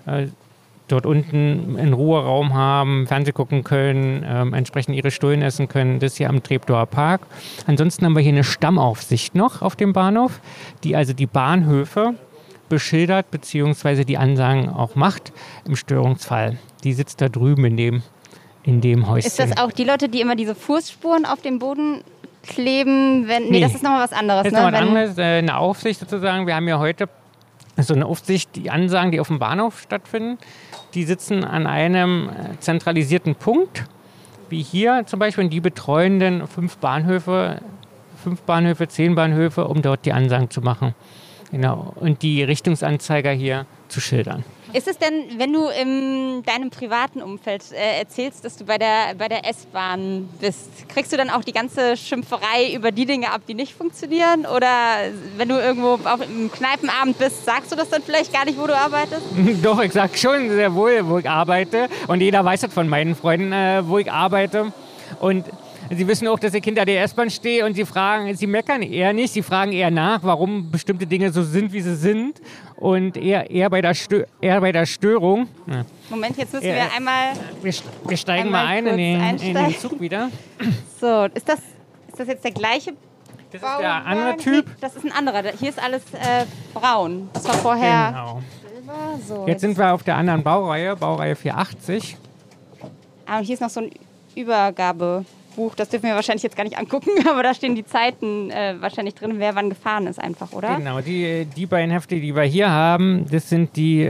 dort unten einen Ruheraum haben, Fernsehen gucken können, entsprechend ihre Stullen essen können. Das hier am Treptower Park. Ansonsten haben wir hier eine Stammaufsicht noch auf dem Bahnhof, die also die Bahnhöfe beschildert bzw. die Ansagen auch macht im Störungsfall. Die sitzt da drüben in dem Häuschen. Ist das auch die Leute, die immer diese Fußspuren auf dem Boden kleben? Nee, das ist nochmal was anderes. Das ist nochmal was anderes, eine Aufsicht sozusagen. Wir haben ja heute so eine Aufsicht, die Ansagen, die auf dem Bahnhof stattfinden, die sitzen an einem zentralisierten Punkt, wie hier zum Beispiel, und die betreuen dann 5 Bahnhöfe, 10 Bahnhöfe, um dort die Ansagen zu machen. Genau. Und die Richtungsanzeiger hier zu schildern. Ist es denn, wenn du in deinem privaten Umfeld erzählst, dass du bei der S-Bahn bist, kriegst du dann auch die ganze Schimpferei über die Dinge ab, die nicht funktionieren? Oder wenn du irgendwo auf einem Kneipenabend bist, sagst du das dann vielleicht gar nicht, wo du arbeitest? Doch, ich sag schon sehr wohl, wo ich arbeite. Und jeder weiß das von meinen Freunden, wo ich arbeite. Und sie wissen auch, dass ich hinter der S-Bahn stehe und sie meckern eher nicht, sie fragen eher nach, warum bestimmte Dinge so sind, wie sie sind. Und eher bei der Störung. Ja. Moment, jetzt müssen wir einmal. Wir steigen mal ein in den Zug wieder. So, ist das jetzt der gleiche? Das ist der andere Typ. Das ist ein anderer. Hier ist alles braun. Das war vorher Silber. So, jetzt sind wir auf der anderen Baureihe 480. Und hier ist noch so ein Übergabebuch. Das dürfen wir wahrscheinlich jetzt gar nicht angucken, aber da stehen die Zeiten wahrscheinlich drin, wer wann gefahren ist einfach, oder? Genau, die beiden Hefte, die wir hier haben, das sind die,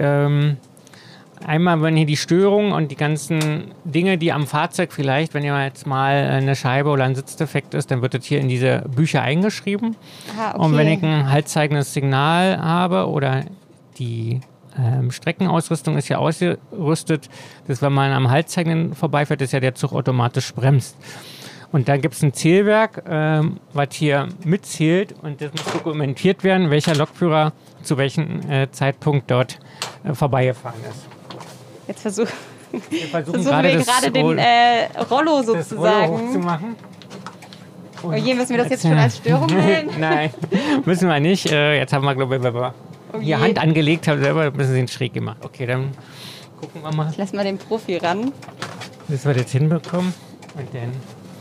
einmal wenn hier die Störung und die ganzen Dinge, die am Fahrzeug vielleicht, wenn jetzt mal eine Scheibe oder ein Sitzdefekt ist, dann wird das hier in diese Bücher eingeschrieben. Aha, okay. Und wenn ich ein haltzeigendes Signal habe oder die Streckenausrüstung ist ja ausgerüstet, dass wenn man am Haltzeigenden vorbeifährt, ist ja der Zug automatisch bremst. Und da gibt es ein Zählwerk, was hier mitzählt und das muss dokumentiert werden, welcher Lokführer zu welchem Zeitpunkt dort vorbeigefahren ist. Jetzt versuchen wir gerade den Rollo sozusagen Rollo zu machen. Oh je, müssen wir das jetzt schon als Störung melden? Nein, müssen wir nicht. Jetzt haben wir, glaube ich, wenn wir die Hand angelegt haben, selber ein bisschen schräg gemacht. Okay, dann gucken wir mal. Ich lass mal den Profi ran. Bis wir das hinbekommen. Und dann.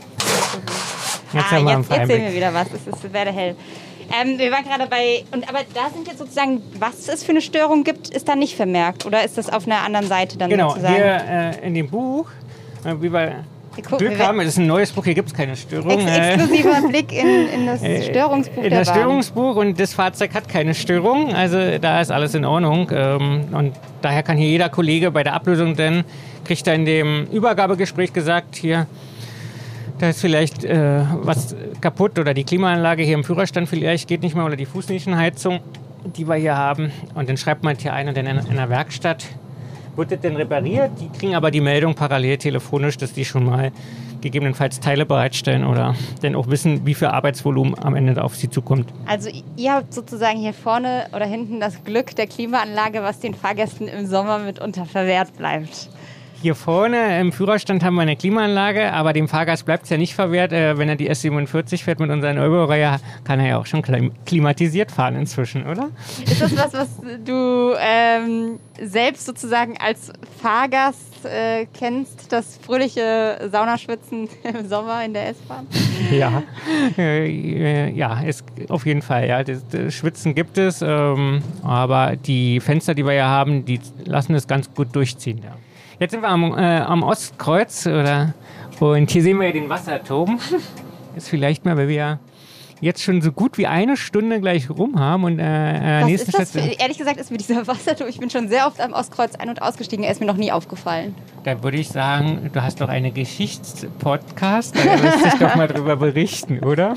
Jetzt sehen wir wieder was. Es werde hell. Wir waren gerade bei. Aber da sind jetzt sozusagen, was es für eine Störung gibt, ist da nicht vermerkt. Oder ist das auf einer anderen Seite dann sozusagen? Genau, hier in dem Buch, wie wir Glück haben, das ist ein neues Buch, hier gibt es keine Störung. Exklusiver Blick in das Störungsbuch. In das Störungsbuch und das Fahrzeug hat keine Störung, also da ist alles in Ordnung. Und daher kann hier jeder Kollege bei der Ablösung dann, kriegt er in dem Übergabegespräch gesagt, hier, da ist vielleicht was kaputt oder die Klimaanlage hier im Führerstand vielleicht geht nicht mehr oder die Fußnischenheizung, die wir hier haben. Und dann schreibt man hier ein und dann in der Werkstatt wird das denn repariert. Die kriegen aber die Meldung parallel telefonisch, dass die schon mal gegebenenfalls Teile bereitstellen oder dann auch wissen, wie viel Arbeitsvolumen am Ende auf sie zukommt. Also ihr habt sozusagen hier vorne oder hinten das Glück der Klimaanlage, was den Fahrgästen im Sommer mitunter verwehrt bleibt. Hier vorne im Führerstand haben wir eine Klimaanlage, aber dem Fahrgast bleibt es ja nicht verwehrt. Wenn er die S47 fährt mit unserer Neubaureihe, kann er ja auch schon klimatisiert fahren inzwischen, oder? Ist das was du selbst sozusagen als Fahrgast kennst, das fröhliche Saunaschwitzen im Sommer in der S-Bahn? Ja, ist auf jeden Fall. Ja. Das Schwitzen gibt es, aber die Fenster, die wir ja haben, die lassen es ganz gut durchziehen. Ja. Jetzt sind wir am Ostkreuz und hier sehen wir ja den Wasserturm. Ist vielleicht mal, weil wir jetzt schon so gut wie eine Stunde gleich rum haben. Und, was ist das? Ehrlich gesagt ist mir dieser Wasserturm, ich bin schon sehr oft am Ostkreuz ein- und ausgestiegen, er ist mir noch nie aufgefallen. Da würde ich sagen, du hast doch einen Geschichtspodcast, da wirst dich doch mal drüber berichten, oder?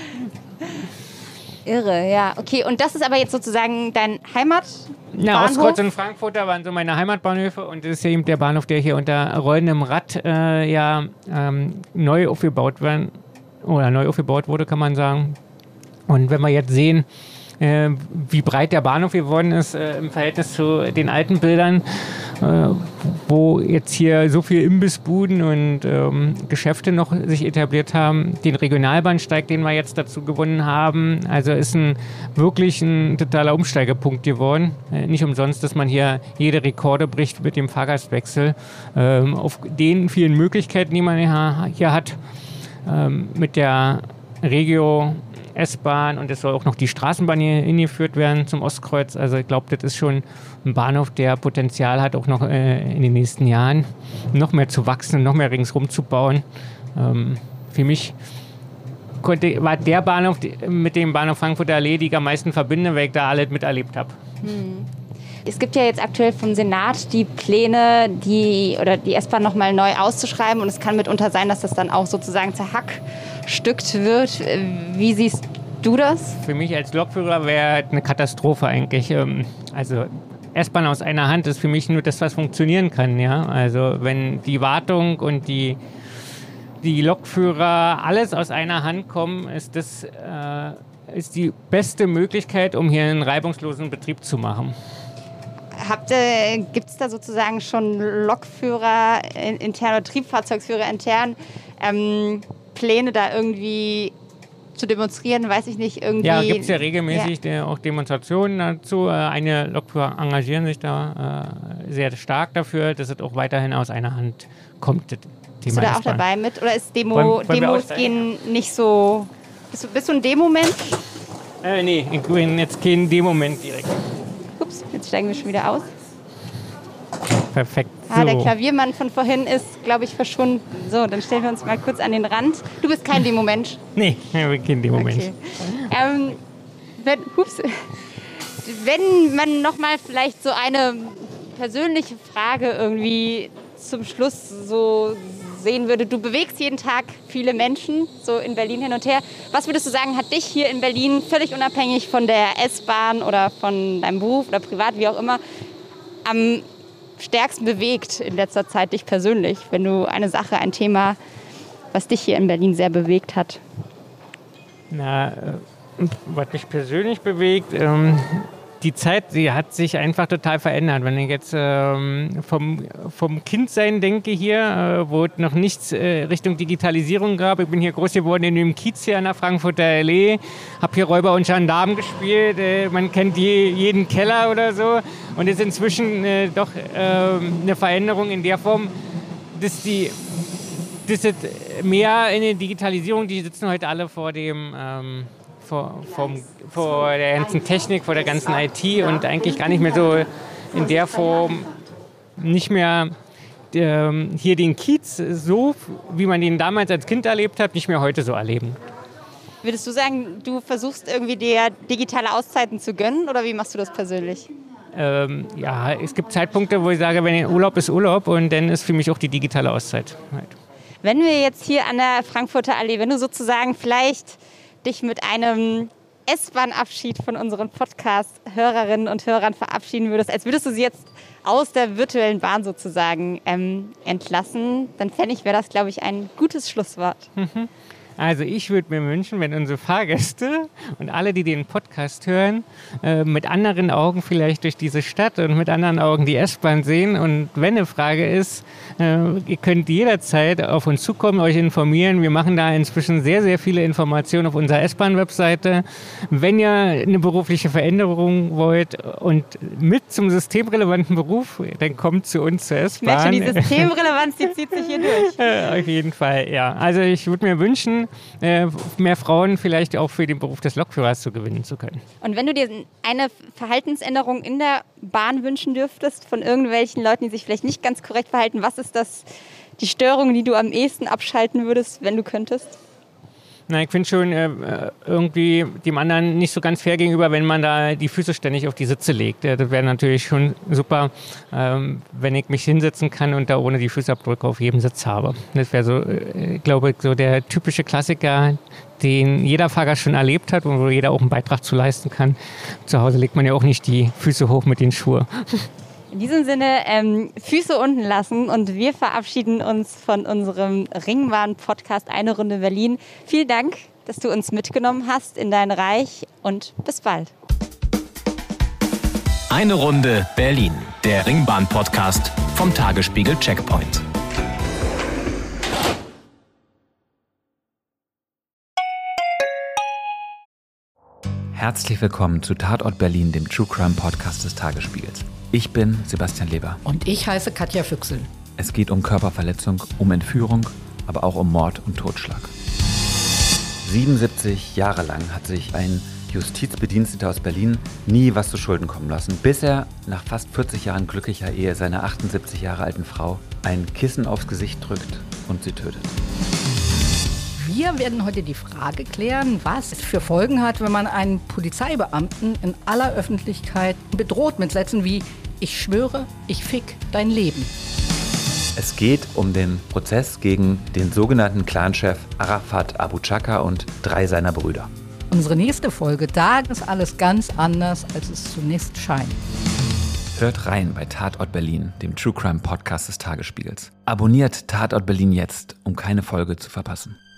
Irre, ja. Okay, und das ist aber jetzt sozusagen dein Heimatbahnhof? Ja, Ostkreuz und Frankfurter waren so meine Heimatbahnhöfe und das ist ja eben der Bahnhof, der hier unter rollendem Rad neu aufgebaut wurde, kann man sagen. Und wenn wir jetzt sehen, wie breit der Bahnhof geworden ist im Verhältnis zu den alten Bildern, wo jetzt hier so viele Imbissbuden und Geschäfte noch sich etabliert haben, den Regionalbahnsteig, den wir jetzt dazu gewonnen haben, also ist wirklich ein totaler Umsteigepunkt geworden. Nicht umsonst, dass man hier jede Rekorde bricht mit dem Fahrgastwechsel. Auf den vielen Möglichkeiten, die man hier hat, mit der Regio S-Bahn und es soll auch noch die Straßenbahn hier hingeführt werden zum Ostkreuz. Also ich glaube, das ist schon ein Bahnhof, der Potenzial hat, auch noch in den nächsten Jahren noch mehr zu wachsen und noch mehr ringsrum zu bauen. Für mich war der Bahnhof mit dem Bahnhof Frankfurter Allee, die ich am meisten verbinde, weil ich da alles miterlebt habe. Es gibt ja jetzt aktuell vom Senat die Pläne, die S-Bahn nochmal neu auszuschreiben und es kann mitunter sein, dass das dann auch sozusagen zerhackstückt wird. Wie siehst du das? Für mich als Lokführer wäre eine Katastrophe eigentlich. Also S-Bahn aus einer Hand ist für mich nur das, was funktionieren kann. Ja? Also wenn die Wartung und die Lokführer alles aus einer Hand kommen, ist das ist die beste Möglichkeit, um hier einen reibungslosen Betrieb zu machen. Gibt es da sozusagen schon Lokführer intern oder Triebfahrzeugsführer intern Pläne, da irgendwie zu demonstrieren, weiß ich nicht, irgendwie... Ja, gibt es ja regelmäßig auch Demonstrationen dazu. Einige Lokführer engagieren sich da sehr stark dafür, dass es auch weiterhin aus einer Hand kommt. Bist du da auch dabei mit? Oder ist Demos gehen nicht so... Bist du ein Demo-Mensch? Nee, ich bin jetzt kein Demo-Mensch direkt. Ups, jetzt steigen wir schon wieder aus. Perfekt. So. Der Klaviermann von vorhin ist, glaube ich, verschwunden. So, dann stellen wir uns mal kurz an den Rand. Du bist kein Demo-Mensch? Nee, ich bin kein Demo-Mensch. Okay. Wenn man nochmal vielleicht so eine persönliche Frage irgendwie zum Schluss so sehen würde, du bewegst jeden Tag viele Menschen, so in Berlin hin und her. Was würdest du sagen, hat dich hier in Berlin, völlig unabhängig von der S-Bahn oder von deinem Beruf oder privat, wie auch immer, am stärksten bewegt in letzter Zeit, dich persönlich, wenn du eine Sache, ein Thema, was dich hier in Berlin sehr bewegt hat? Was mich persönlich bewegt, die Zeit, die hat sich einfach total verändert. Wenn ich jetzt vom Kindsein denke hier, wo es noch nichts Richtung Digitalisierung gab. Ich bin hier groß geworden in dem Kiez hier an der Frankfurter Allee, habe hier Räuber und Gendarmen gespielt. Man kennt jeden Keller oder so. Und es ist inzwischen doch eine Veränderung in der Form, dass das mehr in der Digitalisierung, die sitzen heute alle vor dem... vor der ganzen Technik, vor der ganzen IT und eigentlich gar nicht mehr so in der Form, nicht mehr hier den Kiez so, wie man den damals als Kind erlebt hat, nicht mehr heute so erleben. Würdest du sagen, du versuchst irgendwie dir digitale Auszeiten zu gönnen oder wie machst du das persönlich? Ja, es gibt Zeitpunkte, wo ich sage, wenn Urlaub ist Urlaub und dann ist für mich auch die digitale Auszeit. Halt. Wenn wir jetzt hier an der Frankfurter Allee, wenn du sozusagen vielleicht dich mit einem S-Bahn-Abschied von unseren Podcast-Hörerinnen und Hörern verabschieden würdest, als würdest du sie jetzt aus der virtuellen Bahn sozusagen entlassen, dann wäre das, glaube ich, ein gutes Schlusswort. Also ich würde mir wünschen, wenn unsere Fahrgäste und alle, die den Podcast hören, mit anderen Augen vielleicht durch diese Stadt und mit anderen Augen die S-Bahn sehen. Und wenn eine Frage ist, ihr könnt jederzeit auf uns zukommen, euch informieren. Wir machen da inzwischen sehr, sehr viele Informationen auf unserer S-Bahn-Webseite. Wenn ihr eine berufliche Veränderung wollt und mit zum systemrelevanten Beruf, dann kommt zu uns zur S-Bahn. Mensch, die Systemrelevanz, die zieht sich hier durch. Auf jeden Fall, ja. Also ich würde mir wünschen, mehr Frauen vielleicht auch für den Beruf des Lokführers zu gewinnen zu können. Und wenn du dir eine Verhaltensänderung in der Bahn wünschen dürftest von irgendwelchen Leuten, die sich vielleicht nicht ganz korrekt verhalten, was ist die Störung, die du am ehesten abschalten würdest, wenn du könntest? Na, ich finde schon irgendwie dem anderen nicht so ganz fair gegenüber, wenn man da die Füße ständig auf die Sitze legt. Das wäre natürlich schon super, wenn ich mich hinsetzen kann und da ohne die Fußabdrücke auf jedem Sitz habe. Das wäre so, glaube ich, so der typische Klassiker, den jeder Fahrer schon erlebt hat und wo jeder auch einen Beitrag zu leisten kann. Zu Hause legt man ja auch nicht die Füße hoch mit den Schuhen. In diesem Sinne, Füße unten lassen und wir verabschieden uns von unserem Ringbahn-Podcast Eine Runde Berlin. Vielen Dank, dass du uns mitgenommen hast in dein Reich und bis bald. Eine Runde Berlin, der Ringbahn-Podcast vom Tagesspiegel Checkpoint. Herzlich willkommen zu Tatort Berlin, dem True Crime Podcast des Tagesspiegels. Ich bin Sebastian Leber. Und ich heiße Katja Füchsel. Es geht um Körperverletzung, um Entführung, aber auch um Mord und Totschlag. 77 Jahre lang hat sich ein Justizbediensteter aus Berlin nie was zu Schulden kommen lassen, bis er nach fast 40 Jahren glücklicher Ehe seiner 78 Jahre alten Frau ein Kissen aufs Gesicht drückt und sie tötet. Wir werden heute die Frage klären, was es für Folgen hat, wenn man einen Polizeibeamten in aller Öffentlichkeit bedroht mit Sätzen wie „Ich schwöre, ich fick dein Leben". Es geht um den Prozess gegen den sogenannten Clanchef Arafat Abu Chaka und 3 seiner Brüder. Unsere nächste Folge, da ist alles ganz anders, als es zunächst scheint. Hört rein bei Tatort Berlin, dem True Crime Podcast des Tagesspiegels. Abonniert Tatort Berlin jetzt, um keine Folge zu verpassen.